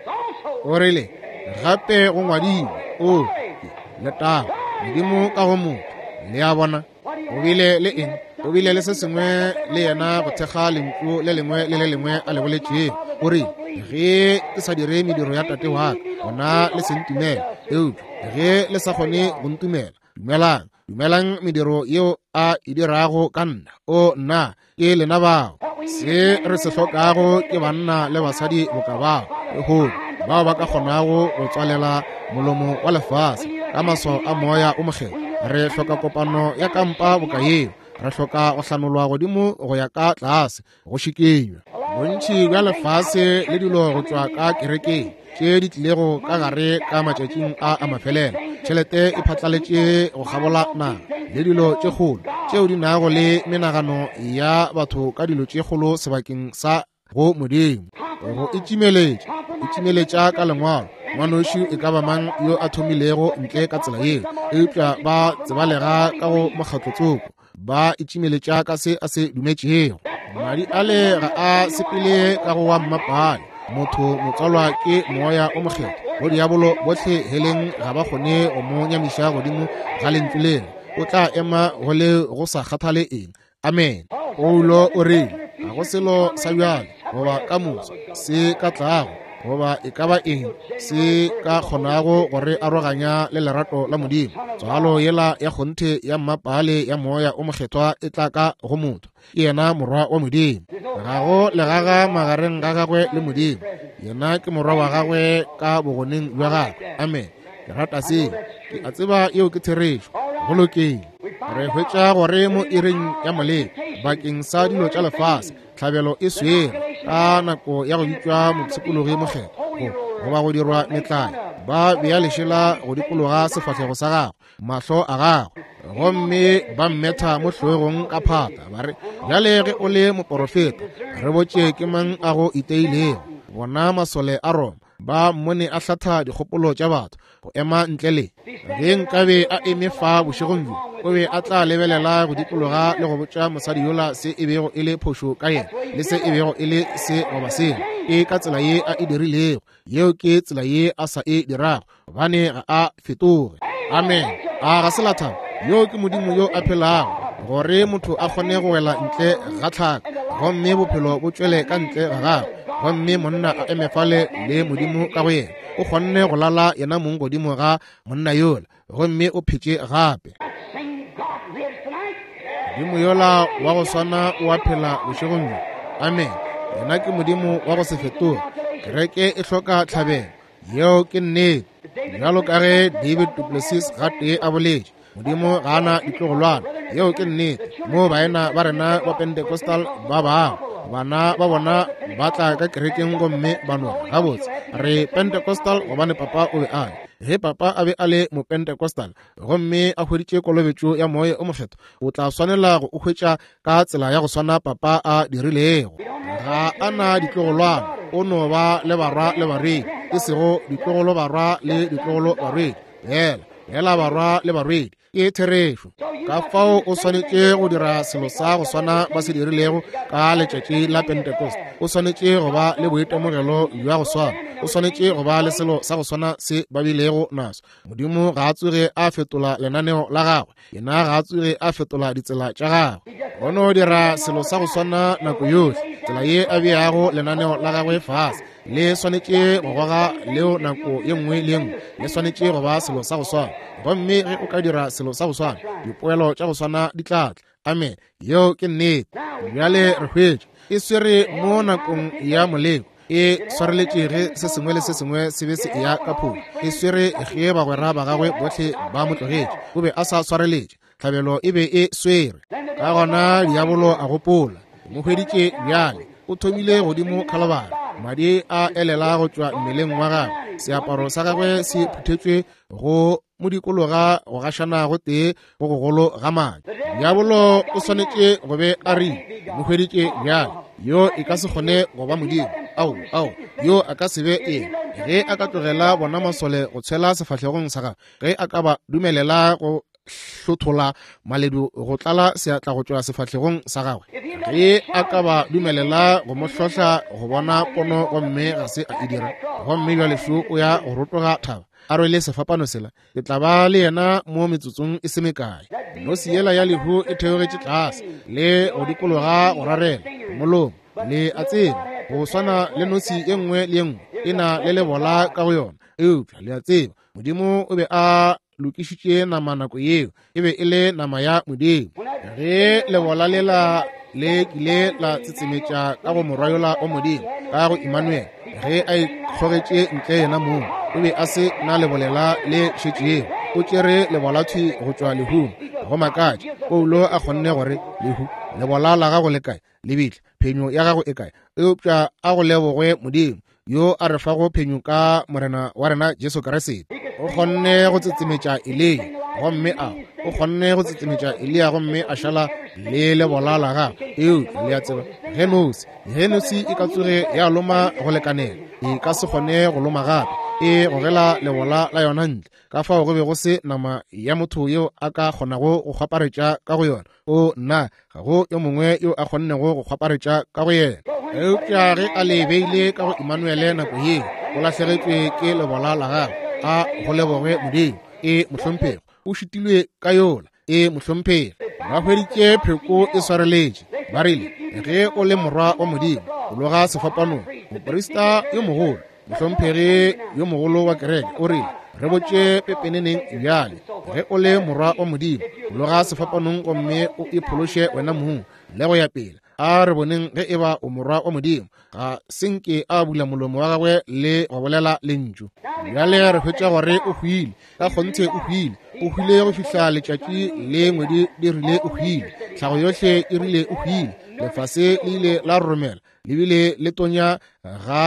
o rile gape go ngwadilwe o le tago modimo ka go motho le ya bona o bile le eng o bile le se sengwe le yena go thekga lentšu le lengwe le le lengwe a le boletšego o rile ge ke sa dire mediro ya tate wa ka gona le sentumela eupša ge le sa kgone go ntumela dumelang dumelang mediro yeo a e dirago ka nna o nna ke lena bao. Se re se hlokago ke banna le basadi boka bao lehono bao ba ka kgonago go tswalela molomo wa lefase ka maswao a moya o mokgethwa. Re hloka kopano ya kampa boka yeo re hloka go hlanolwa godimo go ya ka tlase go šikinywa bontši bja lefase le dilo go tswa ka kerekeng tše di tlilego ka gare ka matšatšing a a mafelelo. Tšhelete e phatlaletše go gabola naga le dilo tše kgolo tšeo di nago le menagano ya batho ka dilo tše kgolo sebakeng sa go modimo go itimeletša itimeletša ka lengwalo ngwanoši e ka ba mang yo a thomilego ntle ka tsela yeo eupša ba tsebalega ka go mokgatlotsoko ba itimeletša ka se a se dumetšego. Madi ale ga a sepele ka go wa mmapale motho motswalwa ke moya o mokgethwa go diabolo bohle heleng ga ba kgone go mo nyamiša godimo ga lentswe lena o tla ema go le go sa kgathale eng. Amen. Paulo o rile ga go selo sa bjalo goba ka moso se ka tlago goba e ka ba eng se ka kgonago gore aroganya le lerato la modimo. Tswalo yela ya kgonthe ya mmapale ya moya o mokgethwa e tla ka go motho ke yena morwa wa modimo. Ga go legaga magareng ga gagwe le modimo yena ke morwa wa gagwe ka bogoneng bja gagwe. Amen. Ke rata se ke a tseba yeo ke theretšo golokeng re hwetša gore mo iring ya moleko bakeng sa dilo tša lefase tlhabelo e swere ka nako ya go bitšwa motshepologi mokgethwa goba go dirwa metlai ba bea lešela go dikologa sefahlego sa gagwe mahlo a gagwe gomme ba mmetha mo hlogong ka phata ba re bjale ge o le moporofeta re botše ke mang a go iteilego. Bona masole a Roma ba mmone a hlatha dikgopolo tša batho go ema ntle le ge nkabe a eme fa bošegong bjo o be a tla lebelela go dikologa le go botša mosadi yola se e bego e le phošo ka yena le se e bego e le se goba selo ke ka tsela ye a e dirilego yeo ke tsela ye a sa e dirago gobane ga a fetoge. Amen. A ga selathabo yo ke modimo yo a phelago gore motho a kgone go wela ntle ga tlhaka gomme bophelo bo tšwele ka ntle ga gagwe gomme monna a emefale le modimo ka go yena o kgonne go lala yena mong godimo ga monna yola gomme o phetše gape. Modimo yola wa go swana o a phela bošegong. Amen. Yena ke modimo wa go se fetoge. Kereke e hloka tlhabelo yeo ke nnete bjalo ka ge David du Plessis gate a boletše modimo ga ana ditlogolwana yeo ke nnete mo baena ba rena wa Pentecostal ba bago bana ba bona ba tla ka kerekeng gomme ba nwa gabotse re Pentecostal gobane papa o be a ge papa a be a le mo Pentecostal gomme a hweditše kolobetšo ya moya o mofeto o tla swanela go o hwetša ka tsela ya go swana papa a dirilego. Ga ana ditlogolwana o no ba le barwa le barwedi e sego ditlogolo barwa le ditlogolo barwedi hela hela barwa le barwedi ke therešo ka fao o swanetše go dira selo sa go swana ba se dirilego ka letšatši la Pentecost. O swanetše go ba le boitemogelo jwa go swana o swanetše go ba le selo sa go swana se ba bilego naso. Modimo ga a tsoge a fetola lenaneo la gagwe yena ga a tsoge a fetola ditsela tša gagwe gono dira selo sa go swana nako yohle tsela ye a beago lenaneo la gagwe fase le swanetše go goga leo nako ye nngwe le nngwe le swanetše go ba selo sa go swana gomme ge o ka dira selo sa go swana dipoelo tša go swana di tlatla. Amen. Yeo ke nnete bjale re hwetše e swere mo nakong ya moleko e swareletše ge se sengwe le se sengwe se be se ya ka pholo e swere ge bagwera ba gagwe bohle ba mo tlogetše o be a sa swareletše tlhabelo e be e swere ka gona diabolo a gopola mo hweditše bjale o thomile godimo kgalabala madi a elela go tšwa mmeleng wa gagwe seaparo sa gagwe se phuthetšwe go mo dikologa go gašana go tee go gogolo ga madi. Diabolo o swanetše go be a ri mo hweditše bjale yo e ka se kgone go ba modimo ao ao yo a ka se be eng ge a ka tlogela bona masole go tshwela sefahlegong sa gagwe ge a ka ba dumelela go hlothola maledu go tlala seatla go tšwa sefahlegong sa gagwe ge a ka ba dumelela go mo hlohla go bona pono gomme ga se a e dira gomme bjale šu o ya go rotoga thaba a rwele sefapano sela ke tla ba le yena mo metsotsong e se mekae. Nosi yela ya lehu e theogetše tlase le go dikologa go rarela molomo le a tseba go swana le nosi ye nngwe le ye nngwe e na le lebola ka go yona eupša le a tseba modimo o be a lokišitše nama nako yeo e be e le nama ya modimo ge lebola lela le kile la tsetsemetša ka go morwayola o modimo ka go Emmanuel ge a ikgogetše ntle yena moo o be a se na lebolela le šetšeo o tšere lebolathwi go tšwa lehung go makatše Paulo a kgonne gore lehu lebola la gago le kae le bitle phenyo ya gago e kae eupša a go lebogwe modimo yo a re fago phenyo ka morena wa rena Jesu Kriste o kgonne go tsetsemetša Elia gomme a o kgonne go tsetsemetša Elia gomme a šala le lebola la gagwe eo le a tseba ge nosi ge nosi e ka tsoge ya loma go lekanela e ka se kgone go loma gape e gogela lebola la yona ntle ka fao go be go se nama ya motho yo a ka kgonago go kgwaparetša ka go yona o nna ga go yo mongwe yo a kgonnego go kgwaparetša ka go yena eupša ge a le beile ka go Emmanuele nako yeo o lahlegetšwe ke lebola la gagwe a go leboge modimo e mohlomphego o šitilwe ka yola e mohlomphego ba hweditše pheko e swareletše ba rile ge o le morwa wa modimo o loga sefapanong moporista yo mogolo mohlomphegi yo mogolo wa kereke o rile re botše pepeneneng bjale ge o le morwa wa modimo o loga sefapanong gomme o iphološe wena mong le go ya pele a re boneng ge e ba o morwa wa modimo ga senke a bula molomo wa gagwe le go bolela lentšu bjale re hwetša gore o hwile ka kgonthe o hwile o hwile go fihla letšatši le ngwedi di rile o hwile tlhago yohle e rile o hwile lefase le ile la romela le bile le tonya ga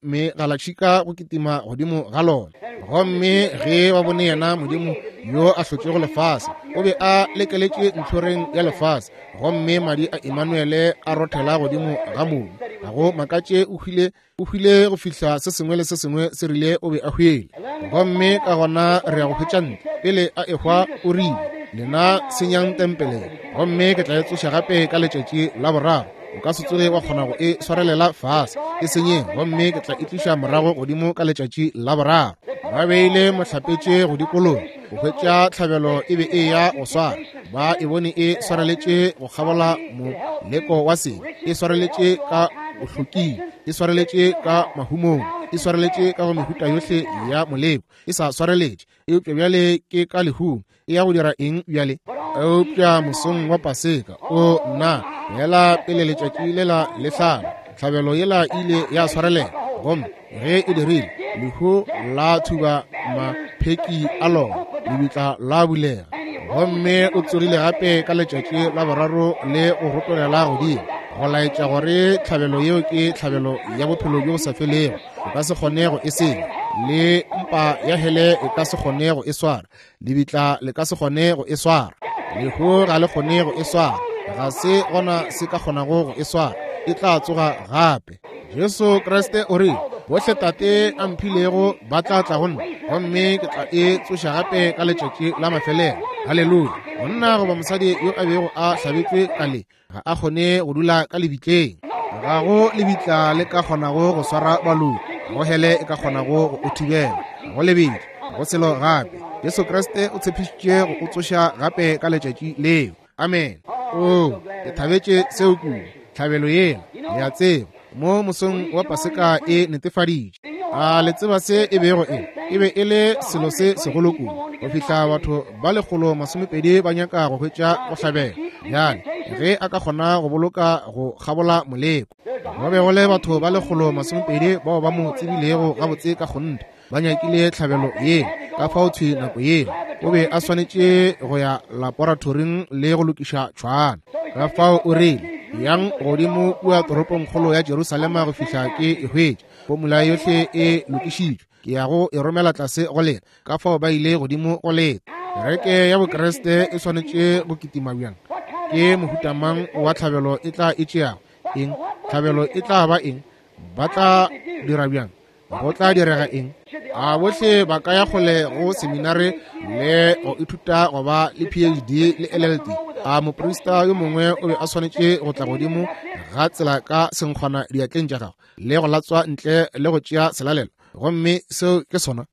mme ga la tšhika go kitima godimo ga lona. Gomme ge ba bone yena modimo yo a hlotšego lefase o be a lekeletše ntlhoreng ya lefase, gomme madi a Emmanuele a rothela godimo ga mobu. Ga go makatše o hwile go fihla se sengwe le se sengwe se rile o be a hwele. Gomme ka gona re ya go hwetša ntle pele a ehwa o rile, lena senyang tempeleng, gomme ke tla e tsoša gape ka letšatši la boraro. O ka se tsoge wa kgona go e swarelela fase e senyeng, gomme ke tla e tliša morago godimo ka letšatši la boraro. Ba beile mohlapetše go dikolong go hwetša tlhabelo e be e ya go swara. Ba e bone e swareletše go kgabola moleko wa seng, e swareletše ka bohloking, e swareletše ka mahumong, e swareletše ka go mehuta yohle ya moleko, e sa swareletše. E upša bjale ke ka lehung, e ya go dira eng bjale? E upša mosong wa Paseka o na yela pele letšatši lela le hlaba. Tlhabelo yela ile ya swarelela, gomme ge e dirile lehu la thuba mapheki a lona, lebitla la bulega. Gomme o tsorile gape ka letšatši la boraro le go rotolela godimo, go laetša gore tlhabelo yeo ke tlhabelo ya bophelo jo bo sa felego, o ka se kgonego e senya, le mpa ya hele e ka se kgonego e swara, lebitla le ka se kgonego e swara, lehu ga le kgonego e swara, ga se gona se ka kgonago go e swara, e tla tsoga gape. Jesu Kriste o re bohle tate a mphilego ba tla tla go nna, gomme ke tla e tsoša gape ka letšatši la mafelelo. Halleluja. Monna goba mosadi yo a bego a hlabetšwe kale ga a kgone go dula ka lebitleng. Ga go lebitla le ka kgonago go swara baloi, ga go hele e ka kgonago go o thibela, ga go lebitla, ga go selo gape. Jesu Kriste o tshepišitše go o tsoša gape ka letšatši leo. Amen. O ke thabetše seo kudu, tlhabelo yela le a tseba mo mosong wa Paseka e netefaditše. A le tseba se e bego e e be e le selo se segolo kudu go fihla batho ba lekgolo masomepedi ba nyaka go hwetša go hlabela. Bjale ge a ka kgona go boloka go kgabola moleko, go be go le batho ba lekgolo masomepedi bao ba mo tsebilego gabotse ka kgonte ba nyakile tlhabelo ye, ka fao thwi nako ye o be a swanetše go ya laboratoring le go lokiša tšhwana. Ka fao o rile yang godimo kua toropong kgolo ya Jerusalema go fihla ke e hwetše pomula yohle e lokišitšwe, ke ya go e romela tlase go lena. Ka fao ba ile godimo go leta. Kereke ya bokreste e swanetše go kitima bjang? Ke mohutamang wa tlhabelo e tla e tšeago eng? Tlhabelo e tla ba eng? Ba tla dira bjang? Go tla direga eng? A bohle ba ka ya kgole go seminari le go ithuta go ba le P H D le L L D. A moprista yo mongwe o be a swanetše go tla godimo ga tsela ka senkgwana diatleng tša gago le go latswa ntle le go tšea selalelo, gomme seo ke sona.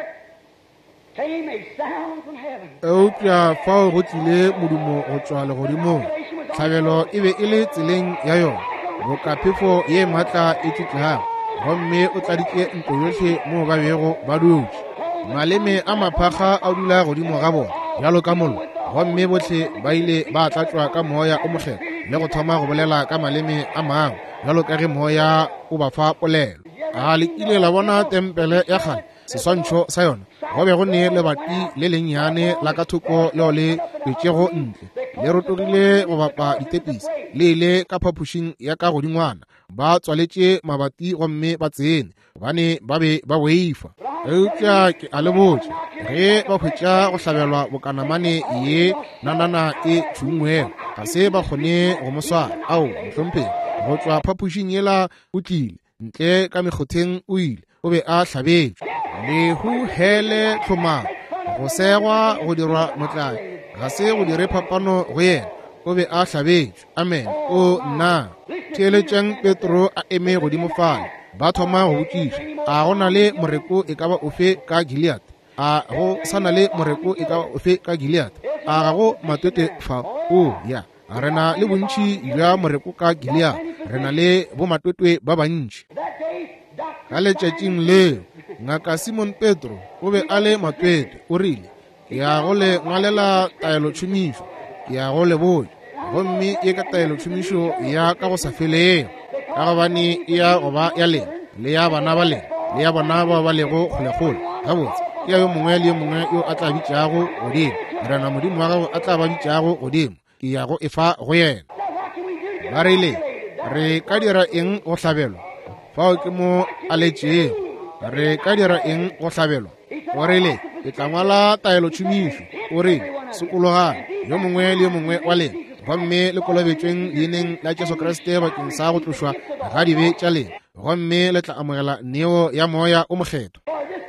Eupša fao go tlile modumo go tšwa legodimong, tlhabelo e be e le tseleng ya yona, bokaphefo ye maatla e tlitlago, gomme o tladitše ntlo yohle moo ba bego ba dutše. Maleme a maphakga a dula godimo ga bona bjalo ka mollo, gomme bohle ba ile ba tlatšwa ka moya o mokgeko le go thoma go bolela ka maleme a mangwe bjalo ka ge moya o ba fa polelo. A le ile la bona tempele ya kgale, seswantšho sa yona go be go ne lebati le lennyane la ka thoko leo le kwetšego ntle, le rotogile go bapa ditepisi, le ile ka phaphušing ya ka godingwana. Ba tswaletše mabati gomme ba tsene, gobane ba be ba boifa. Eupša ke a le botše, ge ba hwetša go hlabelwa bokanamane ye nanana e tšhungwego, ga se ba kgone go mo swara. Ao mohlompheng go tšwa phaphušing yela o tlile ntle ka mekgotheng o ile o be a hlabetšwe. Lehu hele hlomang go segwa go dirwa motlai, ga se go dire phapano go yena, o be a hlabetšwe. Amen. O na theeletšeng Petro a eme godimo fale, ba thoma go botšiša, a go na le moreko e ka ba ofe ka Gilead? A go sa na le moreko e ka ba ofe ka Gilead? A ga go matwete fa? O ya, re na le bontši bja moreko ka Gilead, re na le bo matwetwe ba bantši. Ka letšatšing leo ngaka Simon Petro o be a le matwete, o rile, ke ya go le ngwalela taelo tšhomišo, ke ya go le botša, gomme e ka taelo tšhomišo ya ka go sa felego, ka gobane e ya go ba ya lena le ya bana ba lena le ya bona ba ba lego kgolekgole gabotse, ke ya yo mongwe le yo mongwe yo a tla bitšago godimo, rena modimo wa gago a tla ba bitšago godimo, ke ya go efa go yena. Ba rile, re ka dira eng go hlabelwa? bao ke mo aletšego re ka dira eng go hlabelwa o rile ke tla ngwala taelo tšhomišo o rile sekologane yo mongwe le yo mongwe wa lena gomme le kolobetšweng leineng la Jesu Kriste bakeng sa go tlošwa ga dibe tša lena gomme le tla amogela neo ya moya o mokgetho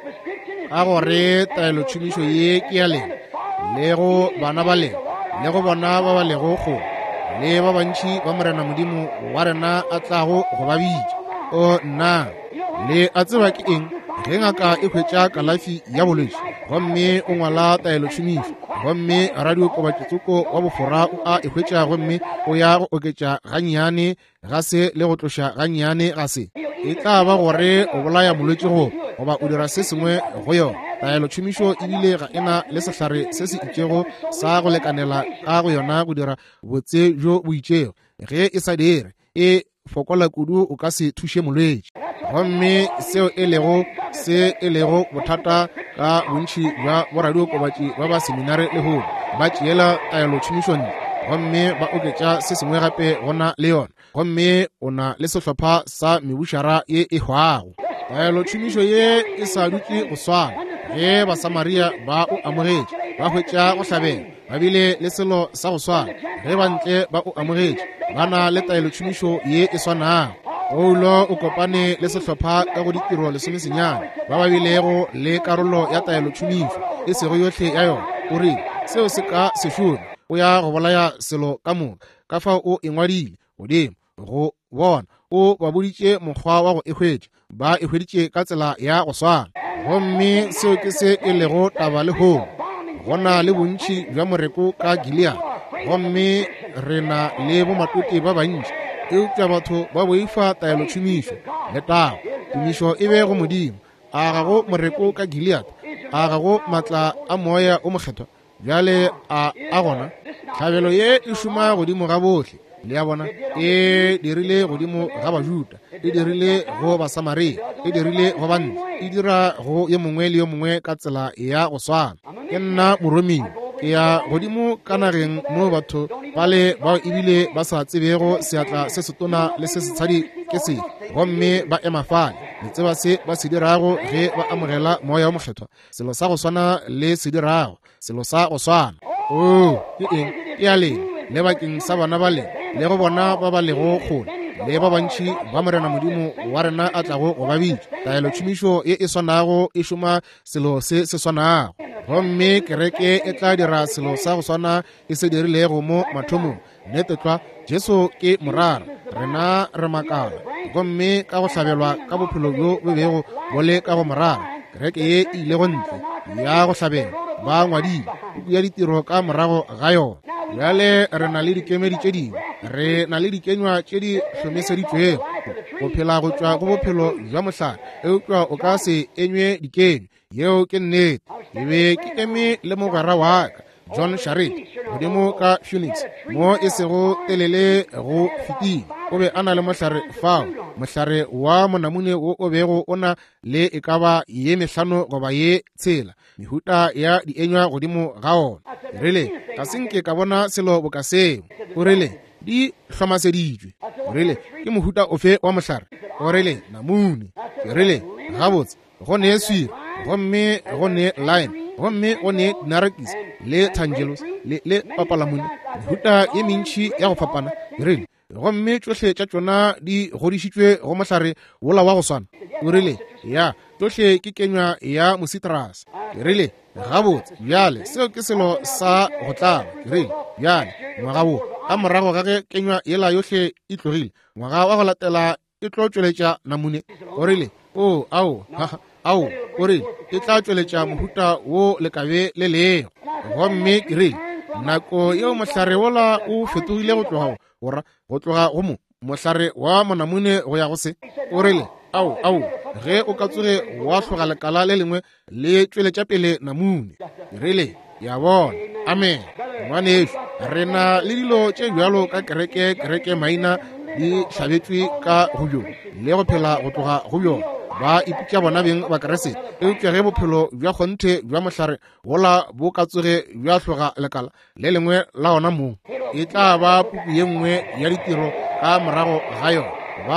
ka gore taelo tšhomišo ye ke ya lena le go bana ba lena le go bona ba ba lego go le ba bantši ba morena modimo wa rena a tlago go ba bitša o nna le a tseba ke eng ge ngaka e hwetša kalafi ya bolwetši gomme o ngwala taelo tšhomišo gomme radio kobatsoko wa bofora o a e hwetša gomme o ya go oketša gannyane ga se le go tloša gannyane ga se e tla ba gore o bolaya molwetši go goba o dira se sengwe go yona taelo tšhomišo ebile ga ena le sehlare se se itšego sa go lekanela ka go yona go dira botse jo bo itšego ge e sa dire e fokola kudu o ka se thuše molwetši gomme seo e lego se e lego bothata ka bontši bja boradiokobatši ba ba seminare le go ba tšeela taelo tšhomišong gomme ba oketša se sengwe gape gona le yona gomme o na le sehlopha sa mebušara ye e hwago taelo tšhomišo ye e sa dutše go swana ge basamaria ba o amogetše ba hwetša go hlabela ba bile le selo sa go swana ge ba ntle ba o amogetše ba na le taelo tšhomišo ye e swanago Paulo o kopane le sehlopha ka go ditiro lesomesenyane ba ba bilego le karolo ya taelo tšhomišo e sego yohle ya yona o rile seo se ka sešomi o ya go bolaya selo ka moka ka fao o engwadile godimo go bona o ba boditše mokgwa wa go ehwetša ba ehweditše ka tsela ya go swana gomme seo ke se e lego taba le hong go na le bontši bja moreko ka Gilead gomme re na le bomatoti ba bantši eupša batho ba boifa taelo tšhomišo le tago tumišo e be go modimo a ga go moreko ka Gilead a ga go matla a moya o mokgethwa bjale a a gona tlhabelo ye e šoma godimo ga bohle le ya bona e dirile godimo ga bajuda e dirile go basamaria e dirile go banna e dira go ye mongwe le yo mongwe ka tsela ya go swana ke nna moroming ke ya godimo ka nageng mo batho ba le bao ebile ba sa tsebego seatla se se tona le se se tshadi ke se gomme ba ema fale le tseba se ba se dirago ge ba amogela moya o mokgethwa selo sa go swana le se dirago selo sa go swana o ke eng ke ya lena le bakeng sa bana ba lena le go bona ba ba lego kgole le ba bantši ba morena modimo wa rena a tlago go ba bitša taelo tšhomišo ye e swanago e šoma selo se se swanago gomme kereke e tla dira selo sa go swana e se dirilego mo mathomong netetlwa Jesu ke morara rena re makala gomme ka go hlabelwa ka bophelo bjo bo bego bo le ka go morara kereke ye e ile go ntle ya go hlabela ba ngwadile puku ya ditiro ka morago ga yona bjale re na le dikemedi tše dingwe re na le dikenywa tše di hlomeseditšwego go phela go tšwa go bophelo bja mohlare eupša o ka se enywe dikenywa yeo ke nnete e be ke eme le mogwera wa ka John Sharit godimo ka Phoenix mo e sego telele go fetile o be a na le mohlare fao mohlare wa monamune wo o bego o na le e ka ba ye mehlano goba ye tshela mehuta ya dienywa godimo ga ona rile ka senke ka bona selo boka seo o rile di hlomaseditšwe o rile ke mohuta ofe wa mohlare o rile namune ke rile gabotse go ne swiri gomme go ne lion gomme go ne narakis le tangelos le le papalamune mehuta ye mentši ya go fapana rile gomme tšohle tša tšona di godišitšwe go mohlare wola wa go swana o rile ya tšohle ke kenywa ya mositras ke rile gabotse bjale seo ke selo sa go tlala ke rile bjale ngwaga wo ka morago ga ge kenywa yela yohle e tlogile ngwaga wa go latela e tlo tšweletša namune o rile o ao ao o rile e tla tšweletša mohuta wo lekabe le lego gomme ke rile nako yeo mohlare wola o fetogile go tloga gora go tloga go mo mohlare wa monamune go ya go se o rile ao ao ge o ka tsoge wa tloga lekala le lengwe le tšweletša pele namune rile ya bona amen ngwaneso re na le dilo tše bjalo ka kereke kereke maina di hlabetšwe ka go bjona le go phela go tloga go bjona ba iputša bona beng ba keresete eupša ge bophelo bja kgonthe bja mohlare gola bo ka tsoge bja tloga lekala le lengwe la ona moo e tla ba puku ye nngwe ya ditiro ka morago ga yona gobane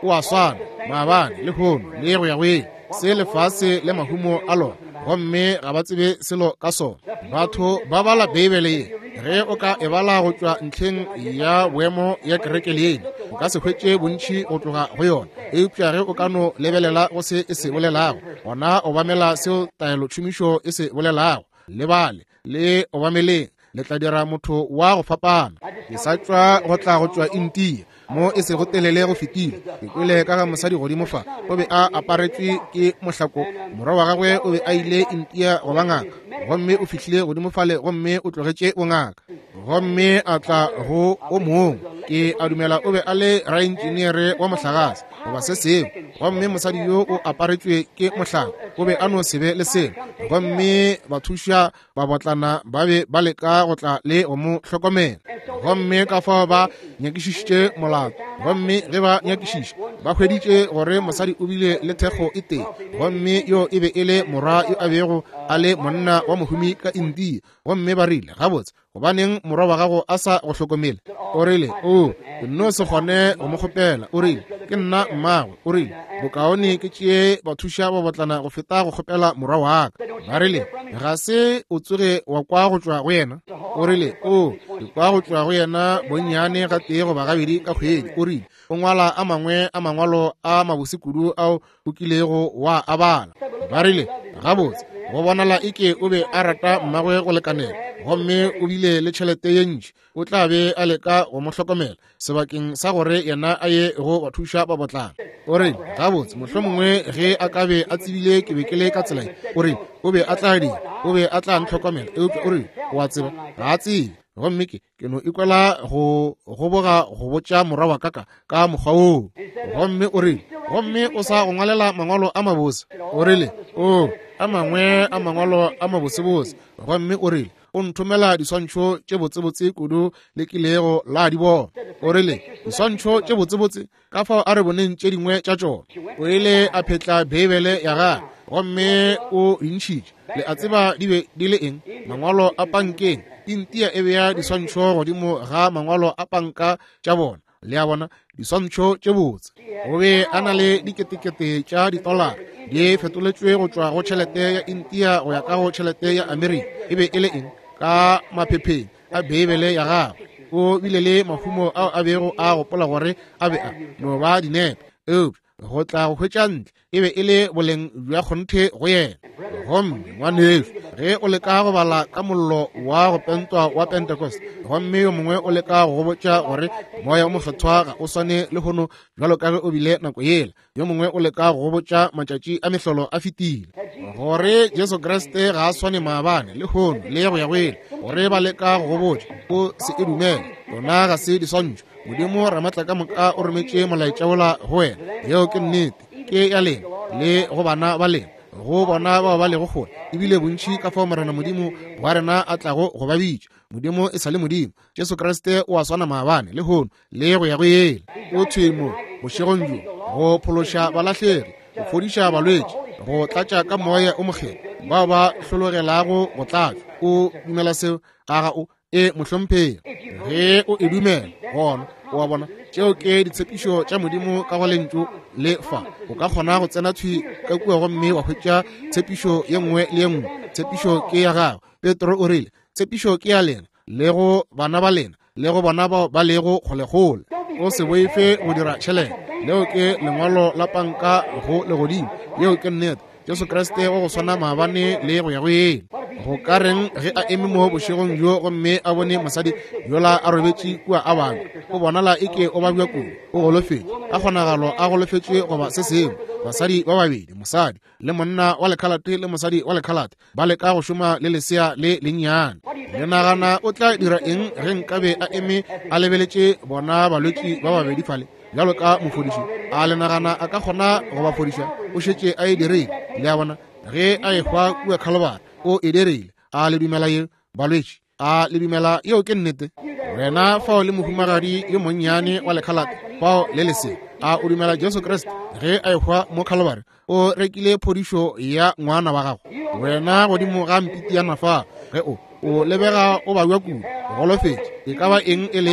o a swana maabane le hono le go ya we se lefase le mahumo a lona gomme ga ba tsebe selo ka sona batho ba bala Bibele ge o ka e bala go tšwa ntlheng ya boemo ya kereke le ena o ka se hwetše bontši go tloga go yona eupša ge o ka no lebelela go se e se bolelago gona obamela seo taelo tšhomišo e se bolelago lebale le obameleng le tla dira motho wa go fapana ke sa tšwa go tla go tšwa intia mo e se go telele go fetile ke kwele ka ga mosadi godimo fa o be a aparetswe ke mohlako morwa wa gagwe o be a ile intia go ba ngaka gomme o fihlile godimo fale gomme o tlogetše bongaka gomme a tla go o mongwe ke a dumela o be a le raengineere wa mohlagase goba se sengwe gomme mosadi yo o aparetswe ke mohlako o be a no se be le selo gomme bathuša ba botlana ba be ba leka go tla le go mo hlokomela gomme ka fao ba nyakišišitše molato gomme ge ba nyakišiša ba hweditše gore mosadi o bile le thekgo e teng gomme yo e be e le morwa yo a bego a le monna wa mohumi ka india gomme ba rile gabotse gobaneng morwa wa gago a sa go hlokomele o rile o ke nno se kgone go mo kgopela o rile ke nna mmagwe o rile bokaone ke tšee bathuša ba botlana go feta go kgopela morwa wa ka ba rile ga se o tsoge wa kwa go tšwa go yena o rile o ke kwa go tšwa go yena bonnyane ga tee goba gabedi ka kgwedi o rile o ngwala a mangwe a mangwalo a mabose kudu ao o kilego wa a bala ba rile gabotse go bonala eke o be a rata mmagwe go lekanela gomme o bile le tšhelete ye ntši o tla be a leka go mo hlokomela sebakeng sa gore yena a ye go bathuša ba botlana o re gabotse mohlomongwe ge a ka be a tsebile ke be ke le ka tsela o re o be a tla dira o be a tla ntlhokomela eupša o re wa tseba ga a tsebe gomme ke ke no ikwela go go boga go botša morwa wa kaka ka mokgwa oo gomme o re gomme o sa go ngwalela mangwalo a mabose o rile o a mangwe a mangwalo a mabosebose gomme o rile o nthomela diswantšho tše botsebotse kudu le kilego la di bona o rile diswantšho tše botsebotse ka fao a re boneng tše dingwe tša tšona o ile a phetla Bibele ya gagwe gomme o intšhitše le a tseba di be di le eng mangwalo a pankeng intia e beya diswantšho godimo ga mangwalo a panka tša bona le a bona diswantšho tše botse o be a na le diketekete tša ditolara di fetoletšwe go tšwa go tšhelete ya intia go ya ka go tšhelete ya amerika e be e le eng ka maphepheng a Bibele ya gagwe o bile le mahumo ao a bego a gopola gore a be a no ba dinepe eupša go tla go hwetša ntle e be e le boleng bja kgonthe go yena gomme ngwaneso ge o leka go bala ka mollo wa go pentwa wa Pentecost gomme yo mongwe o leka go botša gore moya o mokgethwa ga o swane le gono bjalo ka ge o bile nako yela yo mongwe o leka go botša matšatši a mehlolo a fetile gore Jesu Kriste ga a swane maabane le gono le go ya goele gore ba leka go botša o se e dumele yona ga se diswantšho modimo Ramatla ka moka o rometše molaetša ola go wena yeo ke nnete ke ya lena le go bana ba lena go bona bao ba lego kgole ebile bontši ka fao morena modimo wa rena a tlago go ba bitša modimo e sa le modimo Jesu Kriste o a swana maabane le gono le go ya go yela o thwemo bošegong jo go phološa balahlegi go fodiša balwetši go tlatša ka moya o mokgelo bao ba hlologelago go tlatšwa o dumela seo ga ga o e mohlomphegi ge o e dumela gona o a bona tšeo ke ditshepišo tša modimo ka go lentšu le fa o ka kgona go tsena thwi ka kua gomme wa hwetša tshepišo ye nngwe le ye nngwe tshepišo ke ya gago Petro o rile tshepišo ke ya lena le go bana ba lena le go bona bao ba lego kgolekgole o se boife go dira tšhelete leo ke lengwalo la panka go legodimo yeo ke nnete Jesu Kriste o go swana maabane le go ya go yela go ka reng ge a eme mo bošegong jo gomme a bone mosadi yola a robetše kua a bana o bonala eke o babja kudu o golofetše a kgonagalo a golofetše goba se sengwe basadi ba babedi mosadi le monna wa lekhalate le mosadi wa lekhalate ba leka go šoma le lesea le lennyane le nagana o tla dira eng ge nkabe a eme a lebeletše bona balwetši ba babedi fale bjalo ka mofodiši a le nagana a ka kgona go ba fodiša o šetše a e dirile le a bona ge a ekgwa kua Calvary o e dirile a le dumela ye balwetši a le dumela yeo ke nnete wena fao le mohumagadi yo monnyane wa lekhalate fao le lesea a o dumela Jesu Kriste ge a ekgwa mo Calvary o rekile phodišo ya ngwana wa gago wena godimo ga mpiti ya nafa ge o o lebega o babja kudu o golofetše e ka ba eng e lego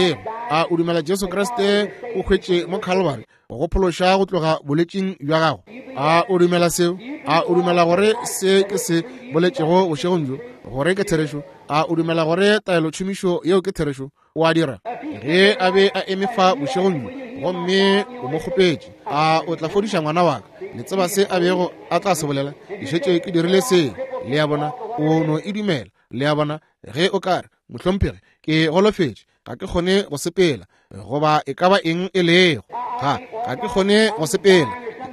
a o dumela Jesu Kriste o hwetše mo Calvary go phološa go tloga bolwetšing bja gago? A o dumela seo? A o dumela gore se ke se boletšego bošegong jo gore ke therešo? A o dumela gore taelo tšhomišo yeo ke therešo o a dira? Ge a be a emefa bošegong jo gomme o mo kgopetše, a o tla fodiša ngwana wa ka? Le tseba se a bego a tla se bolela, ke šetše ke dirile se. Le ya bona o no e dumela. Le ya bona ge o ka re mohlomphege ke golofetše, ga ke kgone go sepela, goba e ka ba eng e lego, ga ga ke kgone go sepela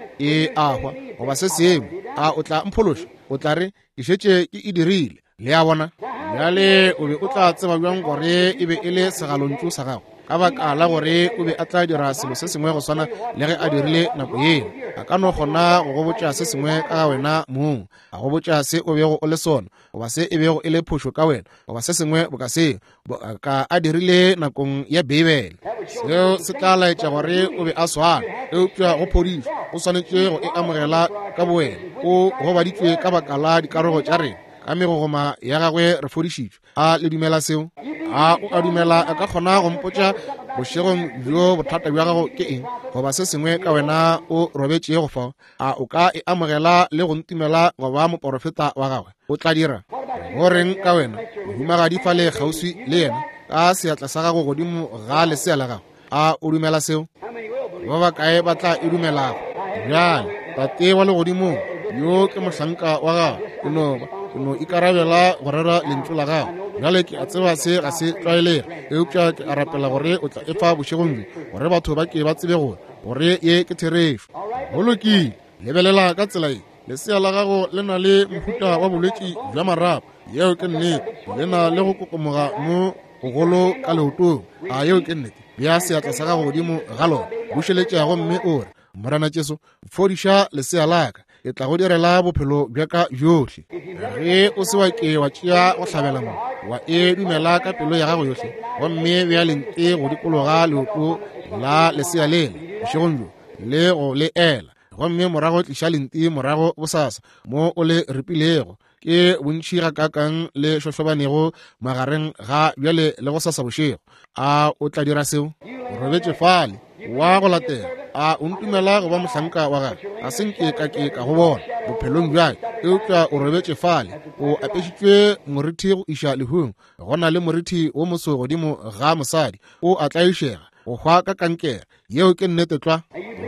e ahwa goba se sengwe, a o tla mphološa? O tla re ke šetše ke e dirile. Le ya bona bjale o be o tla tseba bjang gore e be e le segalontšu sa gago, ka baka la gore o be a tla dira selo se sengwe go swana le ge a dirile nako yeo. A ka no kgona go go botša se sengwe ka ga wena mong, a go botša se o bego o le sona, goba se e bego e le phošo ka wena, goba se sengwe bo ka seo ka a dirile nakong ya Bibele. Seo se tla laetša gore o be a swana. Eupša go phodišwa o swanetše go e amogela ka bowena, o gobaditšwe ka baka la dikarogo tša rena, ka megogoma ya gagwe re fodišitšwe. A le dumela seo? A o a dumela a ka kgona go mpotša bošegong bjo bothata bja gago ke eng, goba se sengwe ka wena o robetše go fao? A o ka e amogela le go ntumela goba moprofeta wa gagwe? O tla dira go reng ka wena? Mohumagadi fa le kgauswi le yena ka seatla sa gago godimo ga lesea la gago. A o dumela seo? Ba ba kae ba tla e dumelago? Bjale tate wa legodimong yo ke mohlanka wa gago, ke no ke no ikarabela go rera lentswe la gago. Bjale ke a tseba se ga se tlwaelega, eupša ke a rapela gore o tla efa bošegong bjo gore batho ba ke ba tsebe gore gore ye ke therešo. Go lokile. Lebelela ka tsela e, lesea la gago le na le mohuta wa bolwetši bja marapo, yeo ke nnete. Le na le go kokomoga mo bogolo ka leotong, a yeo ke nnete. Bja seatla sa gago godimo ga lona bušeletšago, mme o re morana Jesu fodiša lesea la ka, e tla go direla bophelo bja ka bjohle. Ge o se wa ke wa tšea go hlabela mo wa e dumela ka pelo ya gago yohle, gomme bja lente go dikologa leoto la lesea lele bošegong bjo le go le ela, gomme morago tliša lente morago bosasa mo o le ripilego ke bontši ga kakang le šošobanego magareng ga bjale le go sasa bošego. A o tla dira seo? O robetše fale wa go latela. A o ntumela go ba mohlanka wa gage? A senke ka ke ka go bona bophelong bjae, eupša o robetše fale o apešitšwe morithi go iša lehung, go na le morithi wo moso godimo ga mosadi o a tlaišega go hwa ka kankere, yeo ke nnete tla.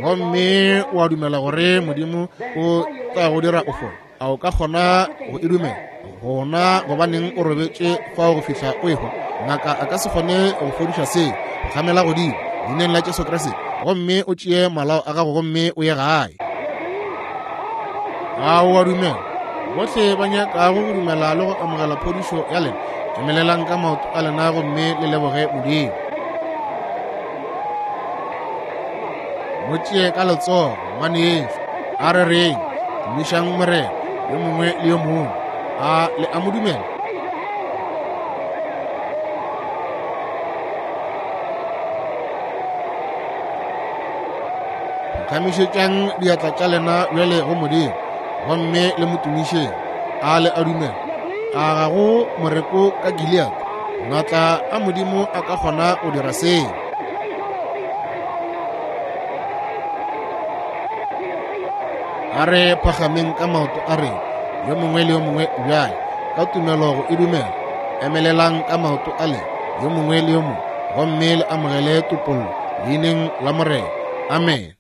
Gomme o a dumela gore Modimo o tla go dira o fola? A o ka kgona go e dumela gona gobaneng o robetše fa go fihla o ehwa? Ngaka a ka se kgone go fodiša se, go gamela godimo dineng la Jesu Kriste, gomme o tšee malao a gago gomme o ye gae. A o a dumela? Bohle ba nyakago go dumela le go amogela phodišo ya lena, emelelang ka maoto a lena gomme le leboge Modimo. Mo tšee ka letsogo ngwane yeso, a re reng tumišang morena yo mongwe le yo mongwe. A le a mo dumela? Kamišetšang diatla tša lena bjale go Modimo, gomme le mo tumišeng. A le a dumela? A ga go moreko ka Gilead, maatla a Modimo a ka kgona go dira seo? A re phagameng ka maoto a rena yo mongwe le yo mongwe bjale ka tumelo go e dumela, emelelang ka maoto a le yo mongwe le yo mongwe, gomme le amogele topollo leineng la morena. Amen.